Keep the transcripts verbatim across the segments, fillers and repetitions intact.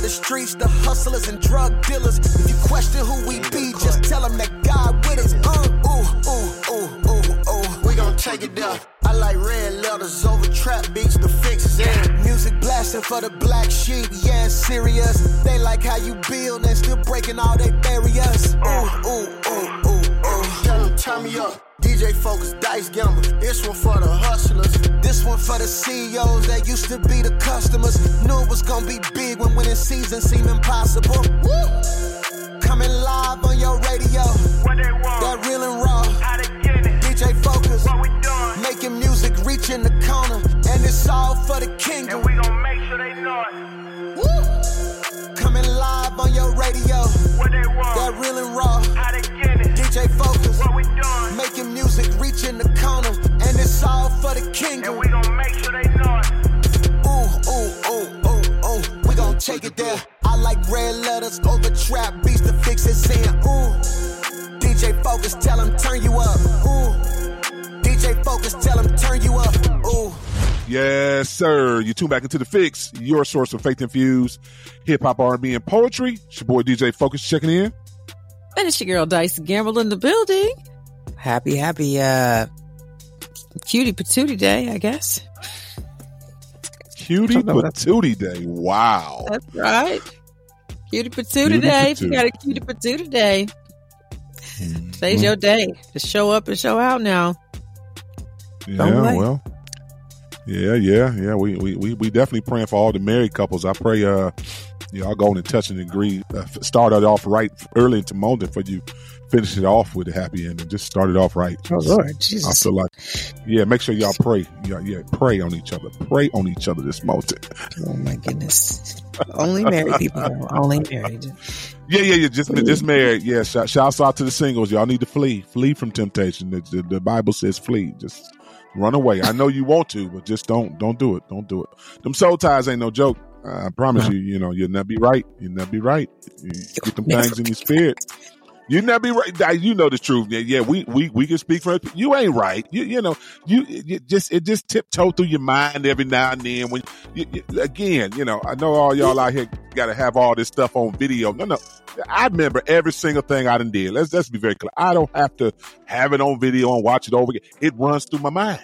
streets, the hustlers and drug dealers. If you question who we be, just tell them that God with us. Uh, ooh, ooh, ooh, ooh, ooh. We gon' take it down. I like red letters over trap beats, the fixes, yeah. Music blasting for the black sheep, yeah, serious. They like how you build and still breaking all they barriers. Ooh, ooh, ooh, ooh, ooh. Tell them, turn me up. D J Focus, Dice Gamble. This one for the hustlers. This one for the C E Os that used to be the customers. Knew it was gonna be big when winning season seemed impossible. Woo! Coming live on your radio. What they want? That real and raw. How they get it? D J Focus. What we doing? Making music, reaching the corner. And it's all for the kingdom. And we gon' make sure they know it. Woo! Coming live on your radio. What they want? That real and raw. How they get it? D J Focus. What we doing? Making music, reaching the corner. And it's all for the kingdom. And we gon' make sure they know it. Ooh, ooh, ooh, ooh, ooh. We gon' take it there. I like red letters over trap beats to fix it, saying, ooh. D J Focus, tell him turn you up. Ooh. D J Focus, tell him turn you up. Ooh. Yes, sir. You tune back into The Fix, your source of faith-infused hip-hop, R and B, and poetry. It's your boy D J Focus checking in. And it's your girl Dice Gamble in the building. Happy, happy uh, cutie patootie day, I guess. Cutie patootie day. Wow. That's right. Cutie patootie day. If you got a cutie patootie day, mm-hmm. Today's your day to show up and show out now. Yeah, well. Yeah, yeah, yeah. We, we we we definitely praying for all the married couples. I pray uh y'all go in and touch and agree. Uh, start it off right early into moment for you. Finish it off with a happy ending. Just start it off right. Oh Lord, Jesus! I feel like, yeah. Make sure y'all pray. Yeah, yeah. Pray on each other. Pray on each other this moment. Oh my goodness! Only married people. Only married. Yeah, yeah, yeah. Just just married. Yeah. Shout, shouts out to the singles. Y'all need to flee. Flee from temptation. The, the, the Bible says flee. Just run away. I know you want to, but just don't don't do it. Don't do it. Them soul ties ain't no joke. I promise no. you. You know, you'll never be right. You'll never be right. You get them things in your spirit. You never be right. You know the truth. Yeah, yeah. We we we can speak for it. You ain't right. You you know you, you just it just tiptoe through your mind every now and then. When you, you, again, you know, I know all y'all out here got to have all this stuff on video. No, no. I remember every single thing I done did. Let's let's be very clear. I don't have to have it on video and watch it over again. It runs through my mind.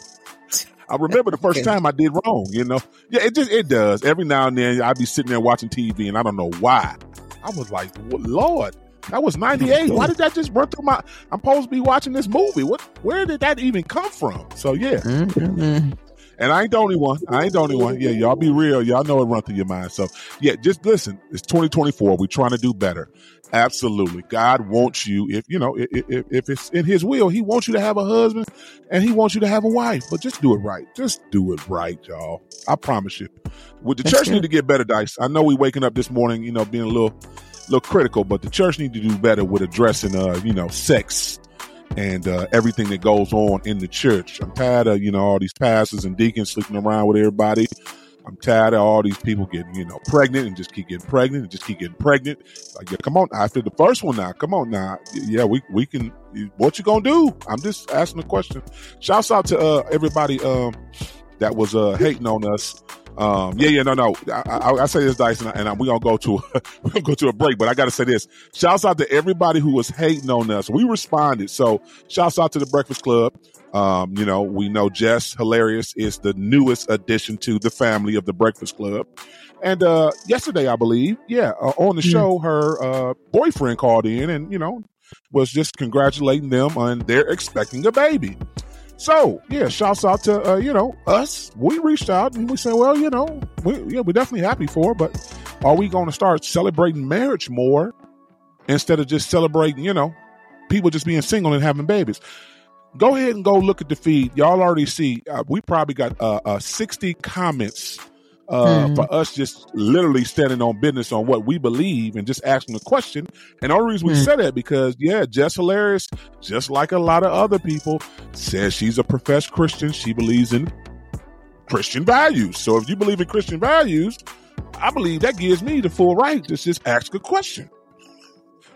I remember the first time I did wrong. You know, yeah, it just it does. Every now and then I'd be sitting there watching T V and I don't know why. I was like, well, Lord. That was ninety-eight. Why did that just run through my... I'm supposed to be watching this movie. What? Where did that even come from? So, yeah. Mm-hmm. And I ain't the only one. I ain't the only one. Yeah, y'all be real. Y'all know it run through your mind. So, yeah, just listen. It's twenty twenty-four. We're trying to do better. Absolutely. God wants you, if, you know, if, if, if it's in his will, he wants you to have a husband and he wants you to have a wife. But just do it right. Just do it right, y'all. I promise you. With the That's church good. Need to get better, Dice. I know we waking up this morning, you know, being a little... little critical, but the church need to do better with addressing, uh, you know, sex and uh, everything that goes on in the church. I'm tired of, you know, all these pastors and deacons sleeping around with everybody. I'm tired of all these people getting, you know, pregnant and just keep getting pregnant and just keep getting pregnant. Like, yeah, come on, after the first one now, come on now. Yeah, we we can, what you gonna do? I'm just asking a question. Shouts out to uh, everybody um, that was uh, hating on us. Um, yeah, yeah, no, no. I, I, I say this, Dice, and, I, and we're gonna go to we're gonna go to a break. But I gotta say this: shouts out to everybody who was hating on us. We responded. So, shouts out to the Breakfast Club. Um, you know, we know Jess Hilarious is the newest addition to the family of the Breakfast Club. And uh, yesterday, I believe, yeah, uh, on the show, her uh, boyfriend called in and you know was just congratulating them on they're expecting a baby. So, yeah, shouts out to, uh, you know, us. We reached out and we said, well, you know, we, yeah, we're definitely happy for her, but are we going to start celebrating marriage more instead of just celebrating, you know, people just being single and having babies? Go ahead and go look at the feed. Y'all already see, uh, we probably got uh, uh, sixty comments uh, hmm. for us just literally standing on business on what we believe and just asking a question. And the only reason we hmm. said that because, yeah, Jess Hilarious, just like a lot of other people, says she's a professed Christian. She believes in Christian values. So if you believe in Christian values, I believe that gives me the full right to just ask a question.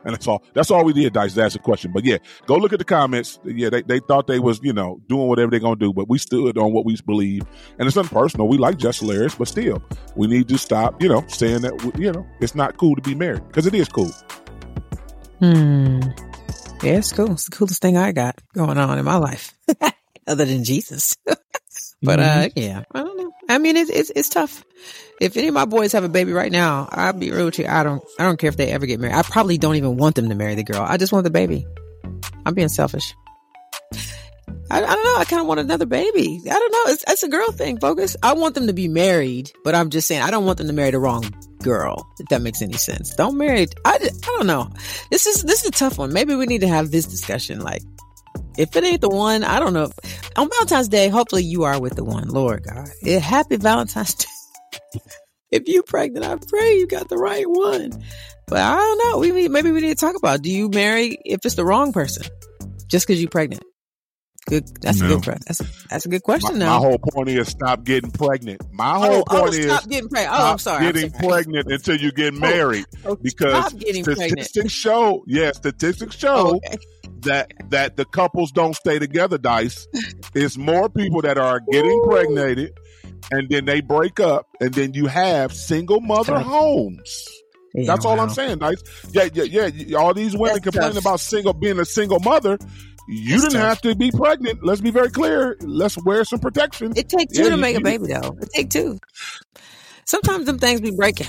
And that's all. That's all we did, Dice. That's a question. But yeah, go look at the comments. Yeah, they, they thought they was, you know, doing whatever they're gonna do, but we stood on what we believe, and it's unpersonal. We like Jess Hilarious, but still, we need to stop, you know, saying that, you know, it's not cool to be married, because it is cool. Hmm. Yeah, it's cool. It's the coolest thing I got going on in my life, other than Jesus. But uh, yeah, I don't know. I mean, it's, it's it's tough. If any of my boys have a baby right now, I'll be real with you. I don't I don't care if they ever get married. I probably don't even want them to marry the girl. I just want the baby. I'm being selfish. I, I don't know. I kind of want another baby. I don't know. It's, it's a girl thing, Focus. I want them to be married, but I'm just saying I don't want them to marry the wrong girl, if that makes any sense. Don't marry. I, I don't know. This is this is a tough one. Maybe we need to have this discussion. Like, if it ain't the one, I don't know. On Valentine's Day, hopefully you are with the one. Lord God. Yeah, happy Valentine's Day. If you're pregnant, I pray you got the right one. But I don't know. We need, maybe we need to talk about, do you marry if it's the wrong person just because you're pregnant? Good. That's no. a good. That's a, that's a good question. My, now, my whole point is stop getting pregnant. My whole oh, point oh, is stop getting pregnant. Oh, I'm sorry. Getting I'm sorry. pregnant until you get married, oh, oh, because stop getting statistics pregnant. show. Yeah, statistics show oh, okay. that that the couples don't stay together. Dice. It's more people that are getting Ooh. Pregnated, and then they break up, and then you have single mother homes. Yeah, That's wow. all I'm saying, Dice. Yeah, yeah, yeah. All these women That's complaining tough. About single being a single mother. You That's didn't tough. Have to be pregnant. Let's be very clear. Let's wear some protection. It takes two yeah, to you, make you, a baby, though. It takes two. Sometimes them things be breaking.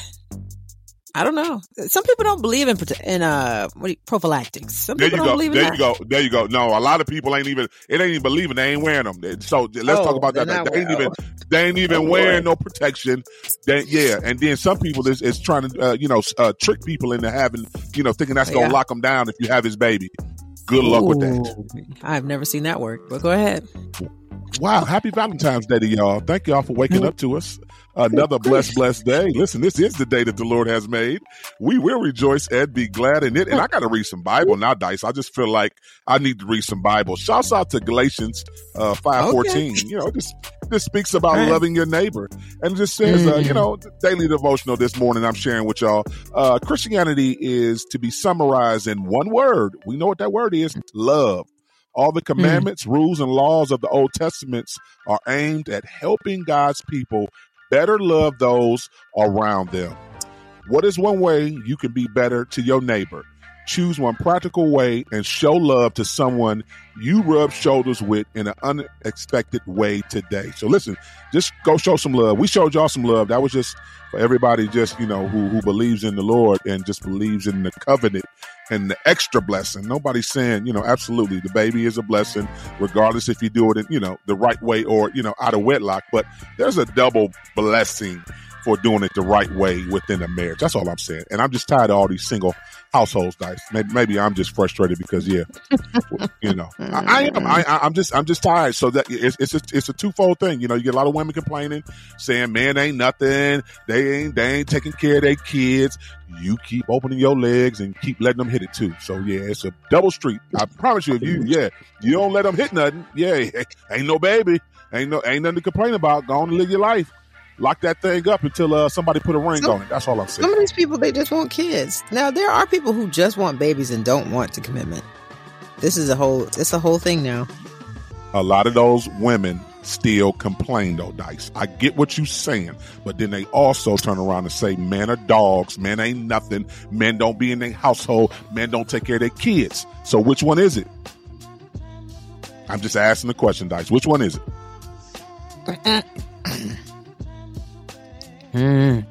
I don't know. Some people don't believe in in uh what you, prophylactics. Some there people you don't go. believe in there that. you go. There you go. No, a lot of people ain't even. It ain't even believing. They ain't wearing them. So let's oh, talk about that. They ain't even. They ain't even oh, wearing no protection. They, yeah, and then some people is, is trying to uh, you know uh, trick people into having you know thinking that's gonna yeah. lock them down if you have his baby. Good luck Ooh, with that. I've never seen that work, but go ahead. Wow. Happy Valentine's Day to y'all. Thank y'all for waking up to us. Another blessed, blessed day. Listen, this is the day that the Lord has made. We will rejoice and be glad in it. And I got to read some Bible now, Dice. I just feel like I need to read some Bible. Shouts out to Galatians uh, five fourteen. Okay. You know, this this speaks about right. loving your neighbor. And it just says, mm. uh, you know, daily devotional this morning I'm sharing with y'all. Uh, Christianity is to be summarized in one word. We know what that word is. Love. All the commandments, mm. rules, and laws of the Old Testaments are aimed at helping God's people better love those around them. What is one way you can be better to your neighbor? Choose one practical way and show love to someone you rub shoulders with in an unexpected way today. So listen, just go show some love. We showed y'all some love. That was just for everybody just, you know, who, who believes in the Lord and just believes in the covenant and the extra blessing. Nobody's saying, you know, absolutely the baby is a blessing, regardless if you do it in, you know, the right way or, you know, out of wedlock. But there's a double blessing for doing it the right way within a marriage. That's all I'm saying. And I'm just tired of all these single households, Dice. Maybe, maybe I'm just frustrated because, yeah, you know, I, I am. I, I'm just, I'm just tired. So that it's, it's, a, it's a twofold thing. You know, you get a lot of women complaining, saying, "Man, ain't nothing. They ain't, they ain't taking care of their kids." You keep opening your legs and keep letting them hit it too. So yeah, it's a double street. I promise you, if you, yeah, you don't let them hit nothing, yeah, ain't no baby, ain't no, ain't nothing to complain about. Go on and live your life. Lock that thing up until uh, somebody put a ring some, on it. That's all I'm saying. Some of these people, they just want kids. Now, there are people who just want babies and don't want the commitment. This is a whole, it's a whole thing now. A lot of those women still complain, though, Dice. I get what you're saying, but then they also turn around and say, men are dogs, men ain't nothing, men don't be in their household, men don't take care of their kids. So which one is it? I'm just asking the question, Dice. Which one is it? Mm.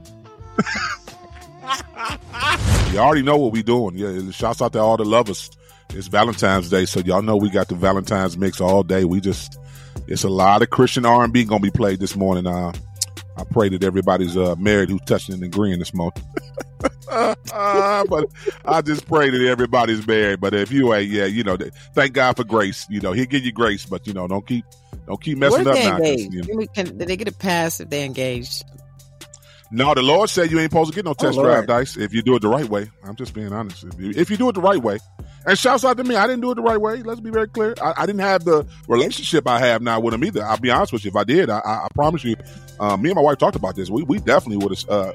You already know what we doing. Yeah, shouts out to all the lovers. It's Valentine's Day, so y'all know we got the Valentine's mix all day. We just, it's a lot of Christian R and B gonna be played this morning. Uh, I pray that everybody's uh, married who's touching and agreeing this morning. uh, but I just pray that everybody's married. But if you ain't, yeah, you know, thank God for grace. You know, He'll give you grace, but you know, don't keep, don't keep messing what if up they now. You know. Can, did they get a pass if they engaged? No, the Lord said you ain't supposed to get no test oh, drive, Dice, if you do it the right way. I'm just being honest. If you, if you do it the right way. And shouts out to me. I didn't do it the right way. Let's be very clear. I, I didn't have the relationship I have now with him either. I'll be honest with you. If I did, I, I, I promise you, uh, me and my wife talked about this. We we definitely would have uh,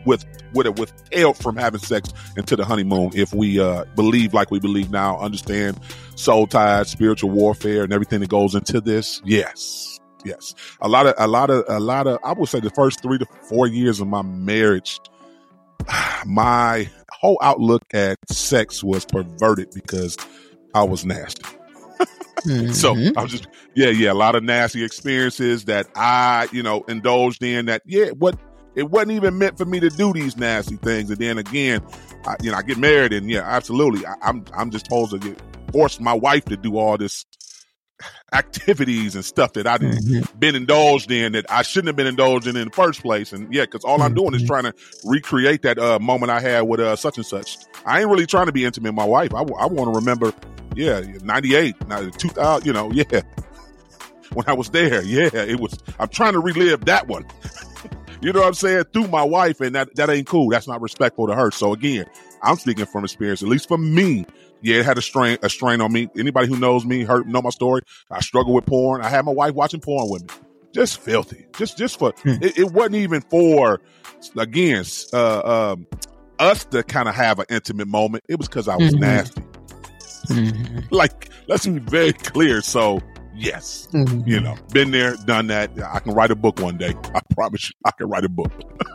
with would have withheld from having sex into the honeymoon if we uh, believe like we believe now, understand soul ties, spiritual warfare, and everything that goes into this. Yes, yes. A lot of, a lot of, a lot of. I would say the first three to four years of my marriage, my whole outlook at sex was perverted because I was nasty. Mm-hmm. So I was just, yeah, yeah, a lot of nasty experiences that I, you know, indulged in that, yeah, what, it wasn't even meant for me to do these nasty things. And then again, I, you know, I get married and yeah, absolutely. I, I'm, I'm just supposed to get, force my wife to do all this activities and stuff that I've mm-hmm. been indulged in that I shouldn't have been indulged in in the first place. And yeah, cause all mm-hmm. I'm doing is trying to recreate that uh, moment I had with uh, such and such. I ain't really trying to be intimate with my wife. I, I want to remember, yeah, ninety-eight, two thousand, you know, yeah. When I was there, yeah, it was, I'm trying to relive that one. You know what I'm saying? Through my wife, and that, that ain't cool. That's not respectful to her. So again, I'm speaking from experience, at least for me. Yeah, it had a strain, a strain on me. Anybody who knows me, heard, know my story. I struggle with porn. I had my wife watching porn with me. Just filthy. Just, just for, hmm. it, it wasn't even for, again, uh, um, us to kind of have an intimate moment. It was because I was mm-hmm. nasty. Mm-hmm. Like, let's be very clear. So, yes, mm-hmm. you know, been there, done that. I can write a book one day. I promise you, I can write a book.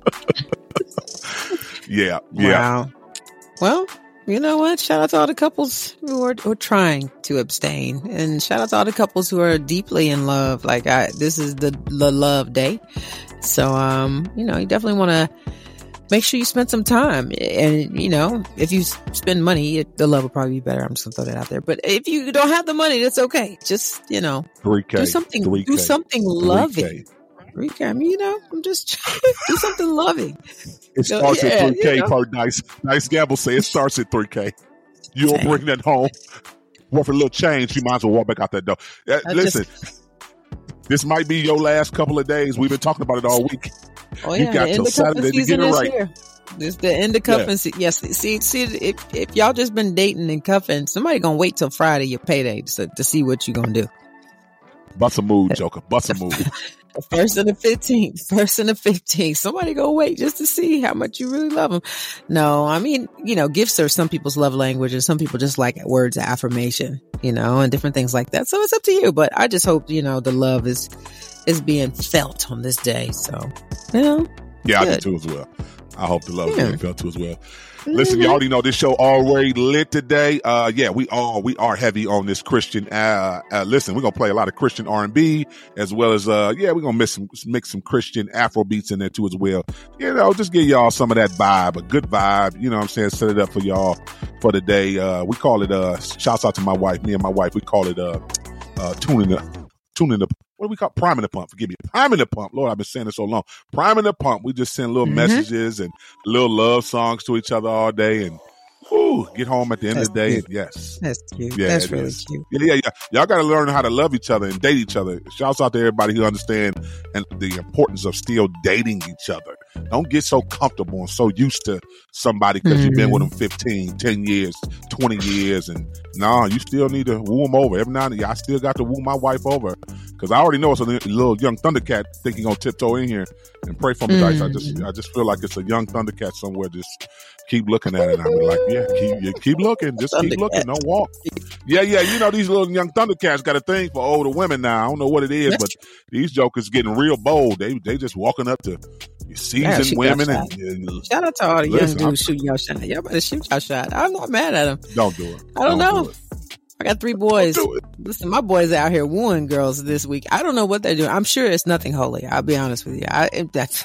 yeah, yeah. Wow. Well, you know what? Shout out to all the couples who are, who are trying to abstain, and shout out to all the couples who are deeply in love. Like, I, this is the, the love day, so um, you know, you definitely want to make sure you spend some time. And you know, if you spend money, it, the love will probably be better. I'm just gonna throw that out there. But if you don't have the money, that's okay. Just, you know, three K, do something, three K, do something loving. three K. I mean, you know, I'm just do something loving. It starts yeah, at three K, you know. Per Nice. Nice Gamble say it starts at three K. You'll Dang. Bring that home. Worth a little change, you might as well walk back out that door. Uh, listen, just... this might be your last couple of days. We've been talking about it all week. Oh yeah, you got till Saturday to get it right. Here. It's the end of cuffing. Yeah. Yes, see, see, if if y'all just been dating and cuffing, somebody gonna wait till Friday, your payday, to, to see what you gonna do. Bust a move, Joker. Bust a move. The first and the fifteenth, first and the fifteenth. Somebody go wait just to see how much you really love them. No, I mean, you know, gifts are some people's love language, and some people just like words of affirmation, you know, and different things like that. So it's up to you. But I just hope, you know, the love is is being felt on this day. So, you know, yeah, good. I do too as well. I hope the love yeah. is being felt too as well. Listen, you already know this show already lit today. Uh, yeah, we are we are heavy on this Christian. Uh, uh, listen, we're gonna play a lot of Christian R and B as well as uh, yeah, we're gonna mix some mix some Christian Afro beats in there too as well. You know, just give y'all some of that vibe, a good vibe. You know what I'm saying? Set it up for y'all for the day. Uh, we call it. Uh, shouts out to my wife, me and my wife. We call it uh, uh, tuning the tuning the. What do we call priming the pump? Forgive me. Priming the pump. Lord, I've been saying it so long. Priming the pump. We just send little mm-hmm. messages and little love songs to each other all day and whew, get home at the end That's of the day. Cute. And yes. That's cute. Yeah, That's really is. Cute. Yeah, yeah, yeah. Y'all got to learn how to love each other and date each other. Shouts out to everybody who understand and the importance of still dating each other. Don't get so comfortable and so used to somebody because mm-hmm. you've been with them fifteen, ten years, twenty years. And no, nah, you still need to woo them over. Every now and then, I still got to woo my wife over because I already know it's a little young Thundercat thinking on tiptoe in here and pray for me, mm-hmm. Dice. I just, I just feel like it's a young Thundercat somewhere. Just keep looking at it. And I'm like, yeah, keep, you keep looking. Just keep looking. Don't walk. Yeah, yeah. You know, these little young Thundercats got a thing for older women now. I don't know what it is, but these jokers getting real bold. They they just walking up to seasoned yeah, women. And, and shout out to all the listen, young dudes shooting y'all shot. Y'all better shoot y'all shot. I'm not mad at them. Don't do it. I don't, don't know. Do I got three boys. Do Listen, my boys are out here wooing girls this week. I don't know what they're doing. I'm sure it's nothing holy. I'll be honest with you. I, that's,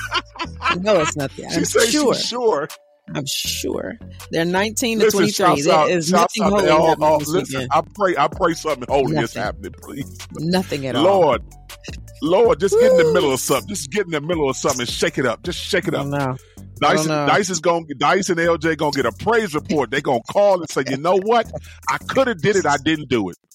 I know it's nothing. I'm sure. sure. I'm sure. They're nineteen to listen, twenty-three. There is nothing holy all, happening all, this listen, weekend. I pray, I pray something holy nothing. is happening, please. Nothing at all. Lord, Lord, just Woo. Get in the middle of something. Just get in the middle of something and shake it up. Just shake it up. No. Dice, Dice is going. Dice and L J gonna get a praise report. They gonna call and say, "You know what? I could have did it. I didn't do it."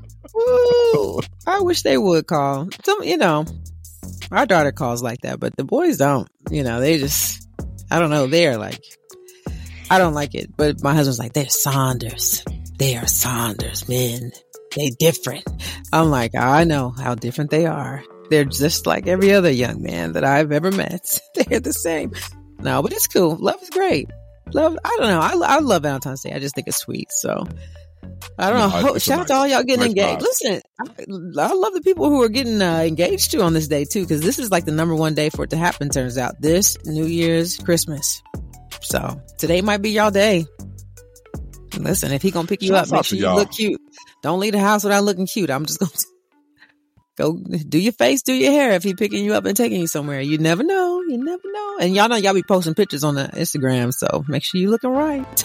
Woo. I wish they would call. Some, you know, our daughter calls like that, but the boys don't. You know, they just, I don't know. They're like, I don't like it. But my husband's like, they're Saunders. They are Saunders, men. They different. I'm like, I know how different they are. They're just like every other young man that I've ever met. They're the same. No, but it's cool. Love is great. Love, I don't know. I, I love Valentine's Day. I just think it's sweet. So I don't No, know. it's a Shout out nice- to all y'all getting nice engaged. vibe. Listen, I, I love the people who are getting uh, engaged too on this day too, because this is like the number one day for it to happen. Turns out this New Year's, Christmas. So today might be y'all day. Listen, if he gonna pick you Shouts up, make out to sure you y'all. look cute. Don't leave the house without looking cute. I'm just gonna go do your face, do your hair if he picking you up and taking you somewhere. You never know. You never know. And y'all know y'all be posting pictures on the Instagram, so make sure you looking right.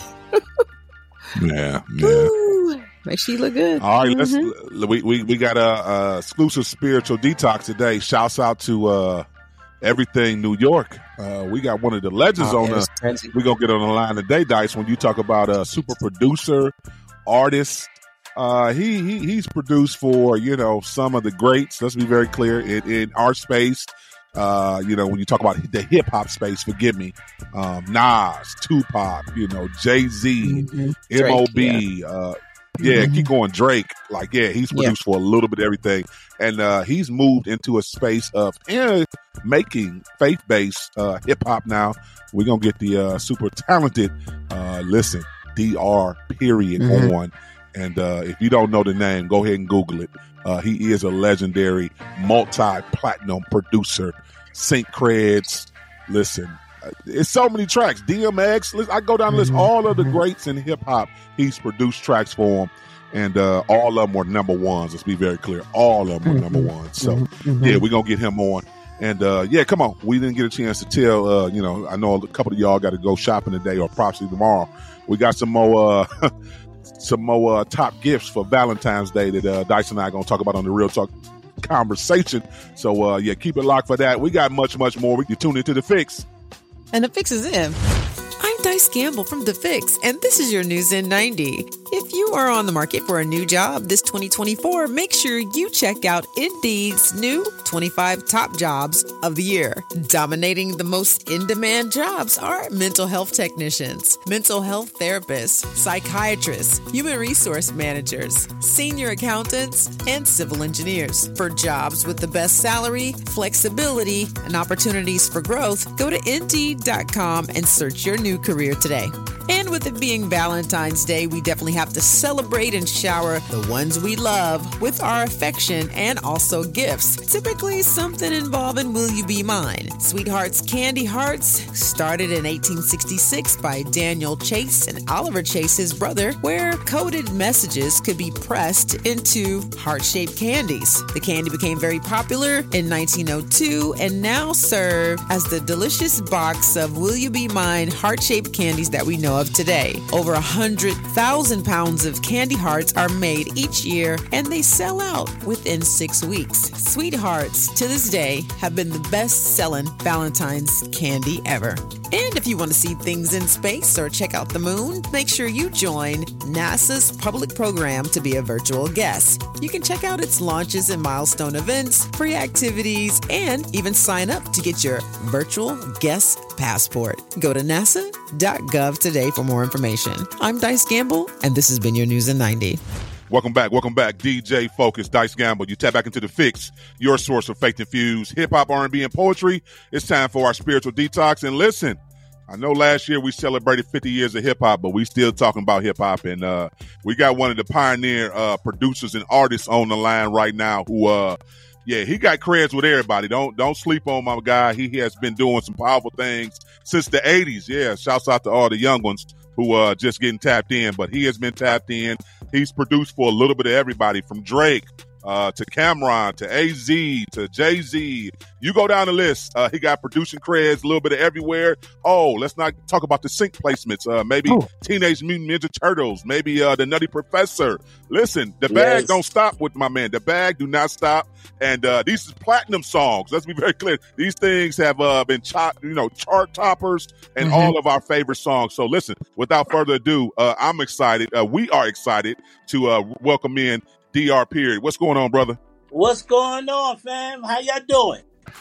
Yeah, yeah. Ooh, make sure you look good. All right, let's Mhm. we we we got a, a exclusive spiritual detox today. Shouts out to uh, Everything New York. Uh, we got one of the legends Oh, on yeah, the. it's crazy. We're gonna get on the line today, Dice. When you talk about a super producer, artist, uh, he he he's produced for you know some of the greats. Let's be very clear in, in our space. Uh, you know, when you talk about the hip hop space, forgive me, um, Nas, Tupac, you know, Jay Z, Mhm. M O Drake, B, uh, yeah, Mhm. keep going, Drake. Like, yeah, he's Yeah. produced for a little bit of everything, and uh, he's moved into a space of eh, making faith-based uh, hip hop. Now we're gonna get the uh, super talented, uh, listen, D R period Mhm. on, and uh, if you don't know the name, go ahead and Google it. Uh, he is a legendary multi-platinum producer. Sync creds. Listen, uh, it's so many tracks. D M X. Listen, I go down the list. Mhm. All of the Mhm. greats in hip hop, he's produced tracks for him, and uh, all of them were number ones. Let's be very clear. All of them were number Mhm. ones. So Mhm. yeah, we're gonna get him on. And uh, yeah, come on. We didn't get a chance to tell. Uh, you know, I know a couple of y'all got to go shopping today, or possibly tomorrow. We got some more. Uh, some more uh, top gifts for Valentine's Day that uh, Dice and I are going to talk about on the Real Talk conversation. So, uh, yeah, keep it locked for that. We got much, much more. We can tune into The Fix. And the fix is in. I'm Dice Gamble from The Fix, and this is your News in ninety. If you are on the market for a new job this twenty twenty-four, make sure you check out Indeed's new twenty-five top jobs of the year. Dominating the most in-demand jobs are mental health technicians, mental health therapists, psychiatrists, human resource managers, senior accountants, and civil engineers. For jobs with the best salary, flexibility, and opportunities for growth, go to Indeed dot com and search your new career today. And with it being Valentine's Day, we definitely have to celebrate and shower the ones we love with our affection and also gifts. Typically something involving Will You Be Mine? Sweetheart's Candy Hearts started in eighteen sixty-six by Daniel Chase and Oliver Chase, his brother, where coded messages could be pressed into heart-shaped candies. The candy became very popular in nineteen oh two and now serve as the delicious box of Will You Be Mine heart-shaped candies that we know of today. Over one hundred thousand pounds of candy hearts are made each year, and they sell out within six weeks. Sweethearts, to this day, have been the best-selling Valentine's candy ever. And if you want to see things in space or check out the moon, make sure you join NASA's public program to be a virtual guest. You can check out its launches and milestone events, free activities, and even sign up to get your virtual guest passport. Go to nasa dot gov today for more information. I'm Dice Gamble, and this has been your News in ninety. Welcome back. Welcome back. D J Focus, Dice Gamble. You tap back into The Fix, your source of faith-infused hip-hop, R and B, and poetry. It's time for our spiritual detox. And listen, I know last year we celebrated fifty years of hip-hop, but we still talking about hip-hop. And uh, we got one of the pioneer uh, producers and artists on the line right now who, uh, yeah, he got creds with everybody. Don't don't sleep on my guy. He has been doing some powerful things since the eighties. Yeah, shouts out to all the young ones who uh just getting tapped in, but he has been tapped in. He's produced for a little bit of everybody, from Drake uh, to Cameron to A Z to Jay Z. You go down the list. Uh, he got producing creds, a little bit of everywhere. Oh, let's not talk about the sync placements. Uh, maybe Oh. Teenage Mutant Ninja Turtles. Maybe uh, the Nutty Professor. Listen, the bag Yes. don't stop with my man. The bag do not stop. And uh, these is platinum songs. Let's be very clear. These things have uh, been chart, you know, chart toppers and Mhm. all of our favorite songs. So listen, without further ado, uh, I'm excited. Uh, we are excited to uh, welcome in D R Period. What's going on, brother? What's going on, fam? How y'all doing?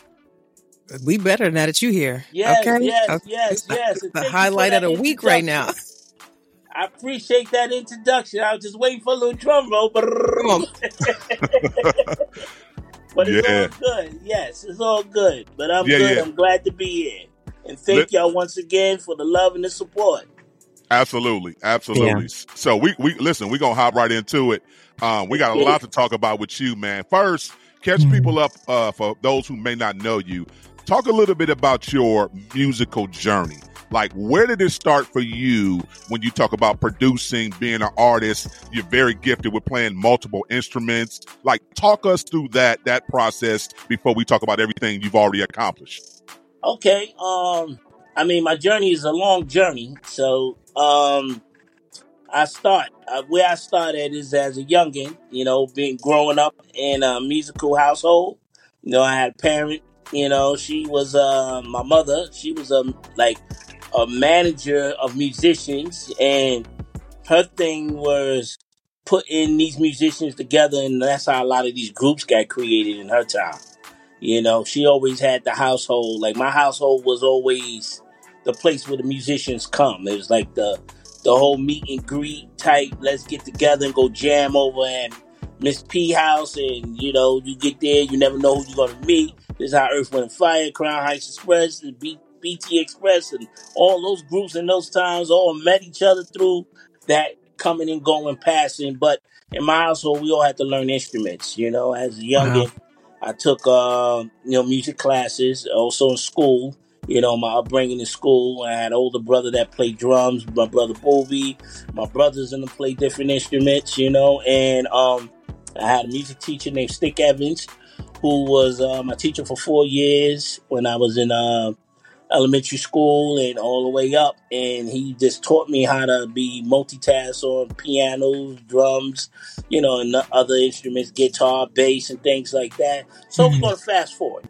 We better now that you here. Yes, okay? yes, Okay. yes, yes. And The thank you highlight for of that the week right now. introduction. I appreciate that introduction. I was just waiting for a little drum roll. Come on. But it's Yeah. all good. Yes, it's all good. But I'm Yeah, good. yeah. I'm glad to be here. And thank y'all once again for the love and the support. Absolutely, absolutely. Yeah. So we we listen. We're gonna hop right into it. Um, we got a lot to talk about with you, man. First, catch mm. people up uh, for those who may not know you. Talk a little bit about your musical journey. Like, where did it start for you when you talk about producing, being an artist? You're very gifted with playing multiple instruments. Like, talk us through that that process before we talk about everything you've already accomplished. Okay. Um, I mean, my journey is a long journey. So, um, I start uh, where I started is as a youngin. You know, being growing up in a musical household. You know, I had a parent. You know, she was uh, my mother. She was a um, like. a manager of musicians, and her thing was putting these musicians together, and that's how a lot of these groups got created in her time. You know, she always had the household. Like, my household was always the place where the musicians come. It was like the the whole meet and greet type, let's get together and go jam over at Miss P house, and, you know, you get there, you never know who you're going to meet. This is how Earth, Wind and Fire, Crown Heights Express, and B B T Express, and all those groups in those times all met each other through that coming and going, passing. But in my household, we all had to learn instruments. You know, as a youngin, wow. I took uh, you know music classes, also in school. You know, my upbringing in school. I had an older brother that played drums, my brother Bobby. My brothers in them play different instruments. You know, and um, I had a music teacher named Stick Evans, who was uh, my teacher for four years when I was in uh. elementary school and all the way up, and he just taught me how to be multitask on pianos, drums, you know, and other instruments, guitar, bass, and things like that. So mm-hmm. we're going to fast forward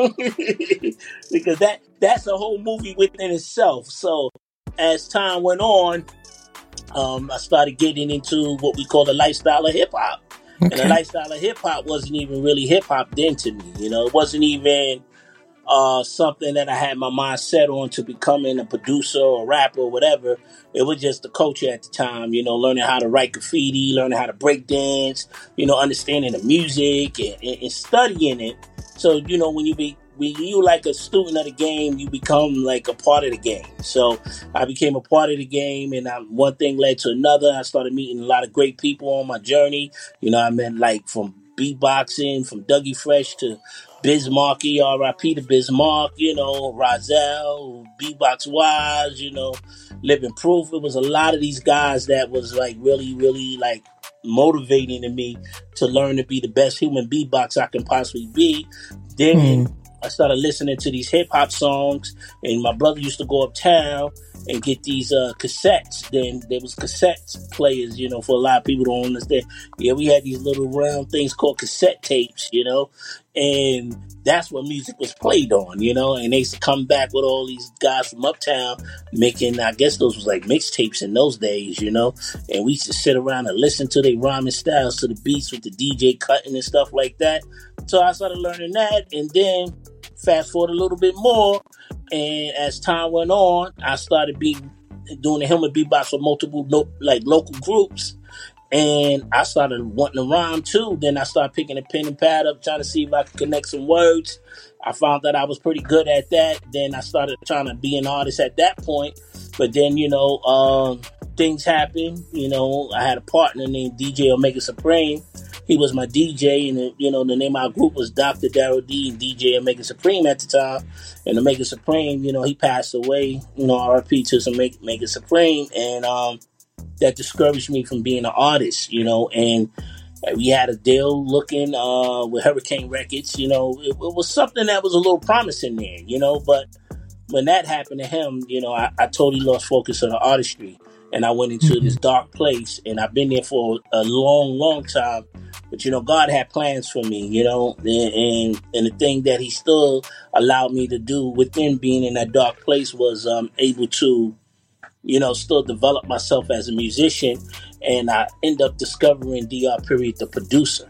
because that that's a whole movie within itself. So as time went on, um, I started getting into what we call the lifestyle of hip hop, okay. and the lifestyle of hip hop wasn't even really hip hop then to me. You know, it wasn't even Uh, something that I had my mind set on to becoming a producer or rapper or whatever. It was just the culture at the time, you know, learning how to write graffiti, learning how to break dance, you know, understanding the music and, and, and studying it. So, you know, when you be when you like a student of the game, you become like a part of the game. So I became a part of the game, and I, one thing led to another. I started meeting a lot of great people on my journey. You know, I met like from beatboxing, from Dougie Fresh to Biz Markie, R I P to Biz Mark, you know, Rozelle, Beatbox Wise, you know, Living Proof. It was a lot of these guys that was like really, really like motivating to me to learn to be the best human beatbox I can possibly be. Then mm. I started listening to these hip hop songs, and my brother used to go uptown and get these uh, cassettes. Then there was cassette players, you know, for a lot of people don't understand. Yeah, we had these little round things called cassette tapes, you know, and that's what music was played on, you know, and they used to come back with all these guys from uptown making, I guess those was like mixtapes in those days, you know, and we used to sit around and listen to their rhyming styles, to the beats with the D J cutting and stuff like that. So I started learning that, and then fast forward a little bit more, and as time went on, I started be doing the human beatbox for multiple no, like local groups, and I started wanting to rhyme too. Then I started picking a pen and pad up, trying to see if I could connect some words. I found that I was pretty good at that. Then I started trying to be an artist at that point. But then, you know, um, things happened. You know, I had a partner named D J Omega Supreme. He was my D J, and, you know, the name of our group was Doctor Darryl D and D J Omega Supreme at the time. And Omega Supreme, you know, he passed away, you know, R I P to some Omega Supreme. And um, that discouraged me from being an artist, you know, and we had a deal looking uh, with Hurricane Records, you know, it, it was something that was a little promising there, you know, but when that happened to him, you know, I, I totally lost focus on the artistry, and I went into mm-hmm. this dark place, and I've been there for a long, long time. But, you know, God had plans for me, you know, and, and, and the thing that he still allowed me to do within being in that dark place was um, able to, you know, still develop myself as a musician. And I end up discovering D R Period, the producer.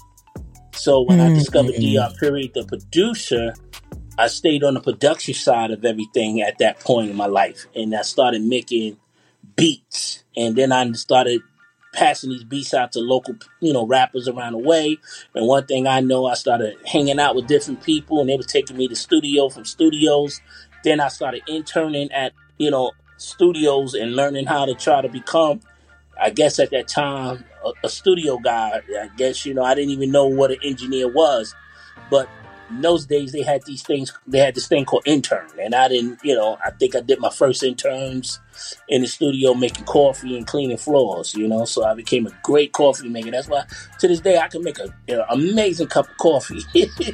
So when mm-hmm. I discovered D R Period, the producer, I stayed on the production side of everything at that point in my life. And I started making beats. And then I started passing these beats out to local, you know, rappers around the way. And one thing I know, I started hanging out with different people, and they were taking me to studio from studios. Then I started interning at, you know, studios and learning how to try to become, I guess at that time, a, a studio guy. I guess, you know, I didn't even know what an engineer was. But in those days, they had these things, they had this thing called intern. And I didn't, you know, I think I did my first interns in the studio making coffee and cleaning floors, you know. So I became a great coffee maker. That's why to this day I can make an amazing cup of coffee.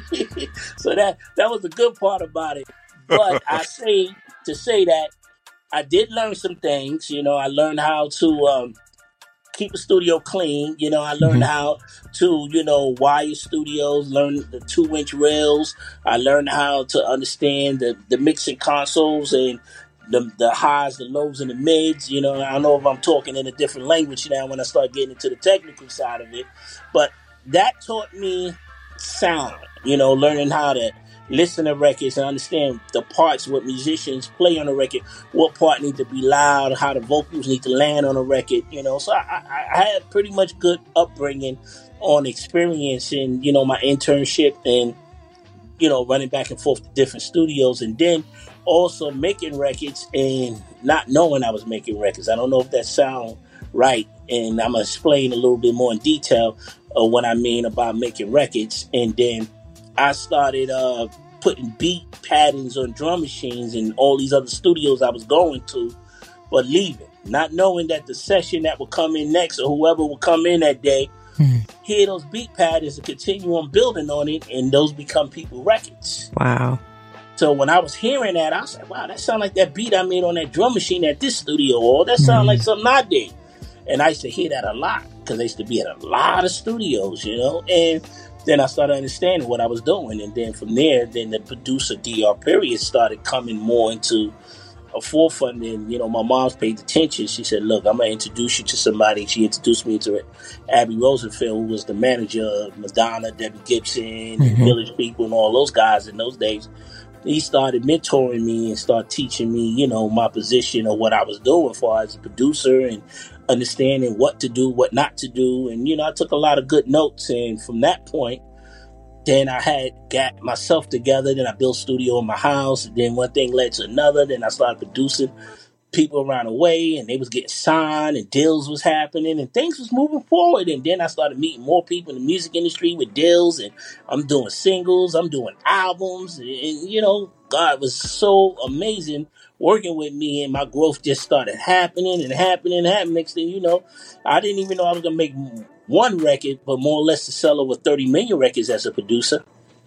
So that, that was the good part about it. But I say, to say that, I did learn some things, you know. I learned how to um, keep a studio clean. You know, I learned mm-hmm. how to, you know, wire studios, learn the two inch rails. I learned how to understand the, the mixing consoles and the the highs, the lows, and the mids. You know, I don't know if I'm talking in a different language now when I start getting into the technical side of it. But that taught me sound, you know, learning how to listen to records and understand the parts, what musicians play on a record, what part need to be loud, how the vocals need to land on a record, you know. So I, I, I had pretty much good upbringing on experience in, you know, my internship and, you know, running back and forth to different studios, and then also making records and not knowing I was making records. I don't know if that sound right, and I'm going to explain a little bit more in detail of what I mean about making records. And then I started uh, putting beat patterns on drum machines in all these other studios I was going to, but leaving, not knowing that the session that would come in next or whoever would come in that day, mm-hmm. hear those beat patterns and continue on building on it, and those become people records. Wow. So when I was hearing that, I was like, wow, that sounds like that beat I made on that drum machine at this studio, or that sounds mm-hmm. like something I did. And I used to hear that a lot because I used to be at a lot of studios, you know, and then I started understanding what I was doing. And then from there, then the producer D R period started coming more into a forefront. And, you know, my mom's paid attention. She said, look, I'm going to introduce you to somebody. She introduced me to Abby Rosenfeld, who was the manager of Madonna, Debbie Gibson, mm-hmm. and Village People and all those guys in those days. He started mentoring me and started teaching me, you know, my position or what I was doing as far as a producer and understanding what to do, what not to do. And, you know, I took a lot of good notes. And from that point, then I had got myself together. Then I built a studio in my house. And then one thing led to another. Then I started producing people around the way, and they was getting signed, and deals was happening, and things was moving forward. And then I started meeting more people in the music industry with deals, and I'm doing singles, I'm doing albums, and, and you know, God was so amazing working with me, and my growth just started happening and happening and happening. Next thing you know, I didn't even know I was gonna make one record, but more or less to sell over thirty million records as a producer.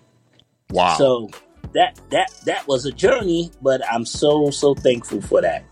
Wow. So that that that was a journey, but I'm so so thankful for that.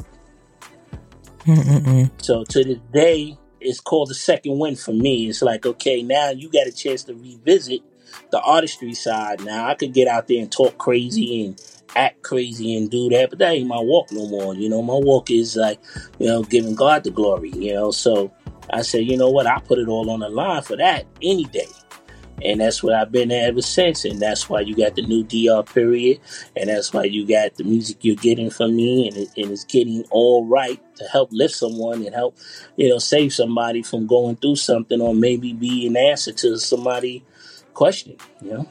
Mm-mm-mm. So to this day, it's called the second win for me. It's like, okay, now you got a chance to revisit the artistry side. Now I could get out there and talk crazy and act crazy and do that, but that ain't my walk no more. You know, my walk is like, you know, giving God the glory, you know. So I said, you know what, I put it all on the line for that any day. And that's where I've been ever since. And that's why you got the new D R period. And that's why you got the music you're getting from me. And, it, and it's getting all right to help lift someone and help, you know, save somebody from going through something, or maybe be an answer to somebody questioning, you know?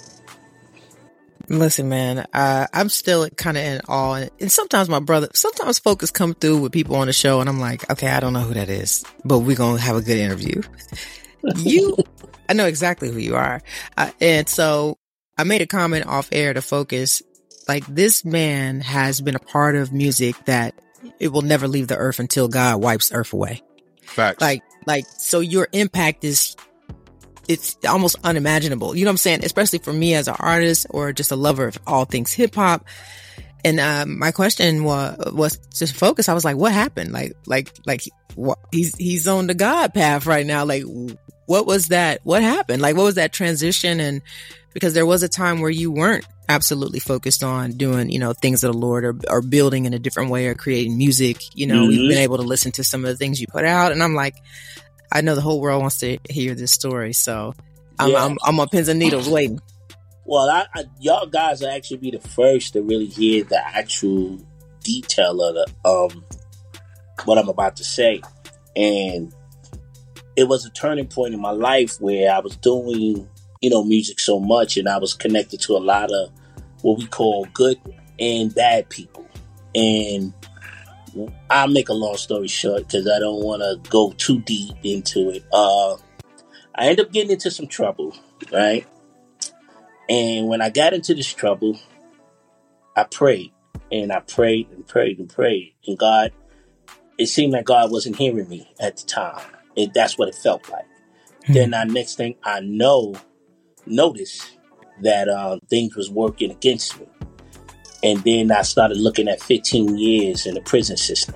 Listen, man, uh, I'm still kind of in awe. And sometimes my brother, sometimes folks come through with people on the show and I'm like, okay, I don't know who that is, but we're going to have a good interview. You... I know exactly who you are. Uh, and so I made a comment off air to Focus. Like, this man has been a part of music that it will never leave the earth until God wipes the earth away. Facts. Like, like, so your impact is, it's almost unimaginable. You know what I'm saying? Especially for me as an artist or just a lover of all things hip hop. And, um, my question was, was just Focus. I was like, what happened? Like, like, like what, he's, he's on the God path right now. Like, what was that? What happened? Like, what was that transition? And because there was a time where you weren't absolutely focused on doing, you know, things of the Lord, or, or building in a different way, or creating music. You know, mm-hmm. we've been able to listen to some of the things you put out. And I'm like, I know the whole world wants to hear this story. So I'm, yeah. I'm, I'm on pins and needles waiting. Well, I, I, y'all guys will actually be the first to really hear the actual detail of the, um, what I'm about to say. And it was a turning point in my life where I was doing, you know, music so much, and I was connected to a lot of what we call good and bad people. And I'll make a long story short because I don't want to go too deep into it. Uh, I ended up getting into some trouble, right? And when I got into this trouble, I prayed and I prayed and prayed and prayed. And God, it seemed like God wasn't hearing me at the time. And that's what it felt like. Hmm. Then the next thing I know, noticed that um, things was working against me. And then I started looking at fifteen years in the prison system.